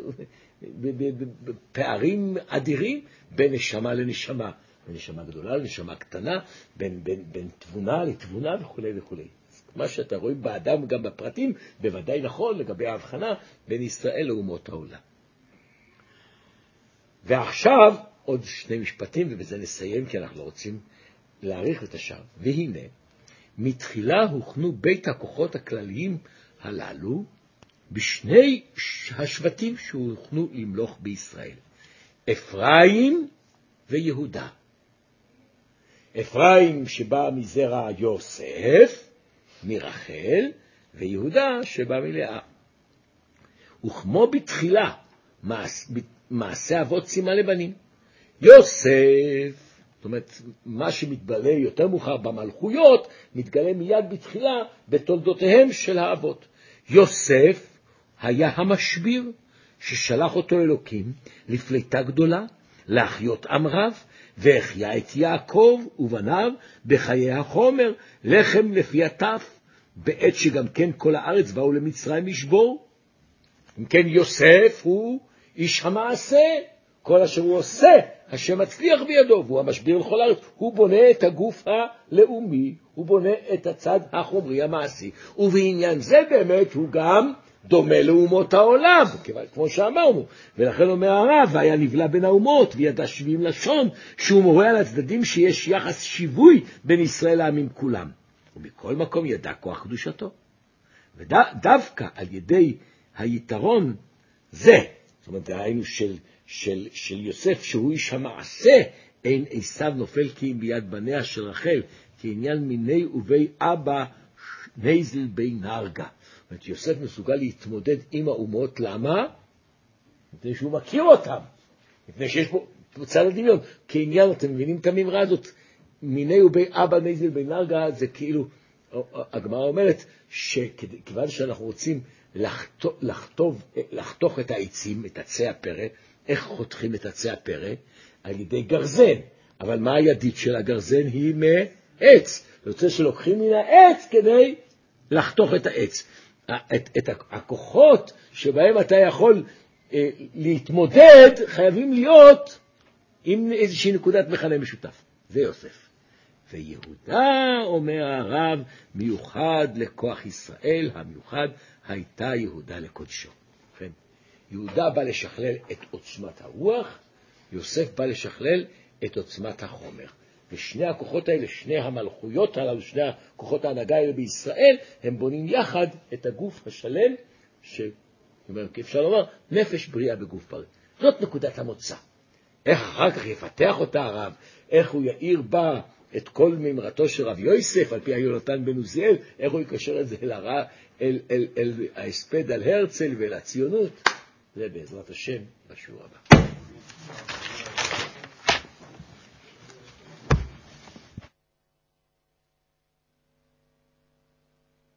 Speaker 1: פערים אדירים בין נשמה לנשמה. בין נשמה גדולה לנשמה קטנה, בין תבונה לתבונה וכו' וכו'. מה שאתה רואים באדם גם בפרטים, בוודאי נכון לגבי ההבחנה בין ישראל לאומות העולם. ועכשיו עוד שני משפטים, ובזה נסיים, כי אנחנו לא רוצים להאריך את השאר. והנה, מתחילה הוכנו בית הכוחות הכלליים הללו, בשני השבטים שהוכנו למלוך בישראל, אפרים ויהודה. אפרים שבא מזרע יוסף, מרחל, ויהודה שבא מלאה. וכמו בתחילה, מעשה אבות סימן לבנים. יוסף, זאת אומרת, מה שמתגלה יותר מאוחר במלכויות, מתגלה מיד בתחילה בתולדותיהם של האבות. יוסף היה המשביר ששלח אותו אלוקים לפליטה גדולה, להחיות עם רב, והחיה את יעקב ובניו בחיי החומר, לחם לפי הטף, בעת שגם כן כל הארץ באו למצרים לשבור. אם כן, יוסף הוא איש המעשה, כל אשר הוא עושה, השם מצליח בידו, והוא המשביר לכל הארץ. הוא בונה את הגוף הלאומי, הוא בונה את הצד החומרי המעשי, ובעניין זה באמת הוא גם דומה לאומות העולם, כמו שאמרנו. ולכן אומר הרב, היה נבלה בין האומות, וידע 70 לשון, שהוא מורה על הצדדים שיש יחס שיווי בין ישראל לעמים כולם. ומכל מקום ידע כוח קדושתו. ודווקא על ידי היתרון זה, זאת אומרת, היינו של יוסף, שהוא איש המעשה, אין עשיו נופל כי אם ביד בניה של רחל, כעניין מיני ובי אבא נזל בי נרגה. זאת אומרת, יוסף מסוגל להתמודד עם האומות, למה? מפני שהוא מכיר אותם, מפני שיש פה צד הדמיון. כעניין, אתם מבינים את הממרה הזאת, מיני ובי אבא נזל בי נרגה, זה הגמרא אומרת, שכיוון שאנחנו רוצים לחתוך את העצים, את עצי הפרא, איך חותכים את עצי הפרא? על ידי גרזן. אבל מה הידית של הגרזן? היא מעץ. זה רוצה שלוקחים מן העץ כדי לחתוך את העץ. את הכוחות שבהם אתה יכול להתמודד, חייבים להיות עם איזושהי נקודת מכנה משותף. זה יוסף. ויהודה, אומר הרב, מיוחד לכוח ישראל, המיוחד הייתה יהודה לקודשו. כן? יהודה בא לשכלל את עוצמת הרוח, יוסף בא לשכלל את עוצמת החומר. ושני הכוחות האלה, שני המלכויות הללו, שני הכוחות ההנהגה האלה בישראל, הם בונים יחד את הגוף השלם, אפשר לומר, נפש בריאה בגוף בריא. זאת נקודת המוצא. איך אחר כך יפתח אותה הרב, איך הוא יאיר בה את כל ממרתו של רב יוסף, על פי היונתן בן עוזיאל, איך הוא יקשר את זה אל ההספד על הרצל ואל הציונות, זה בעזרת השם בשיעור הבא.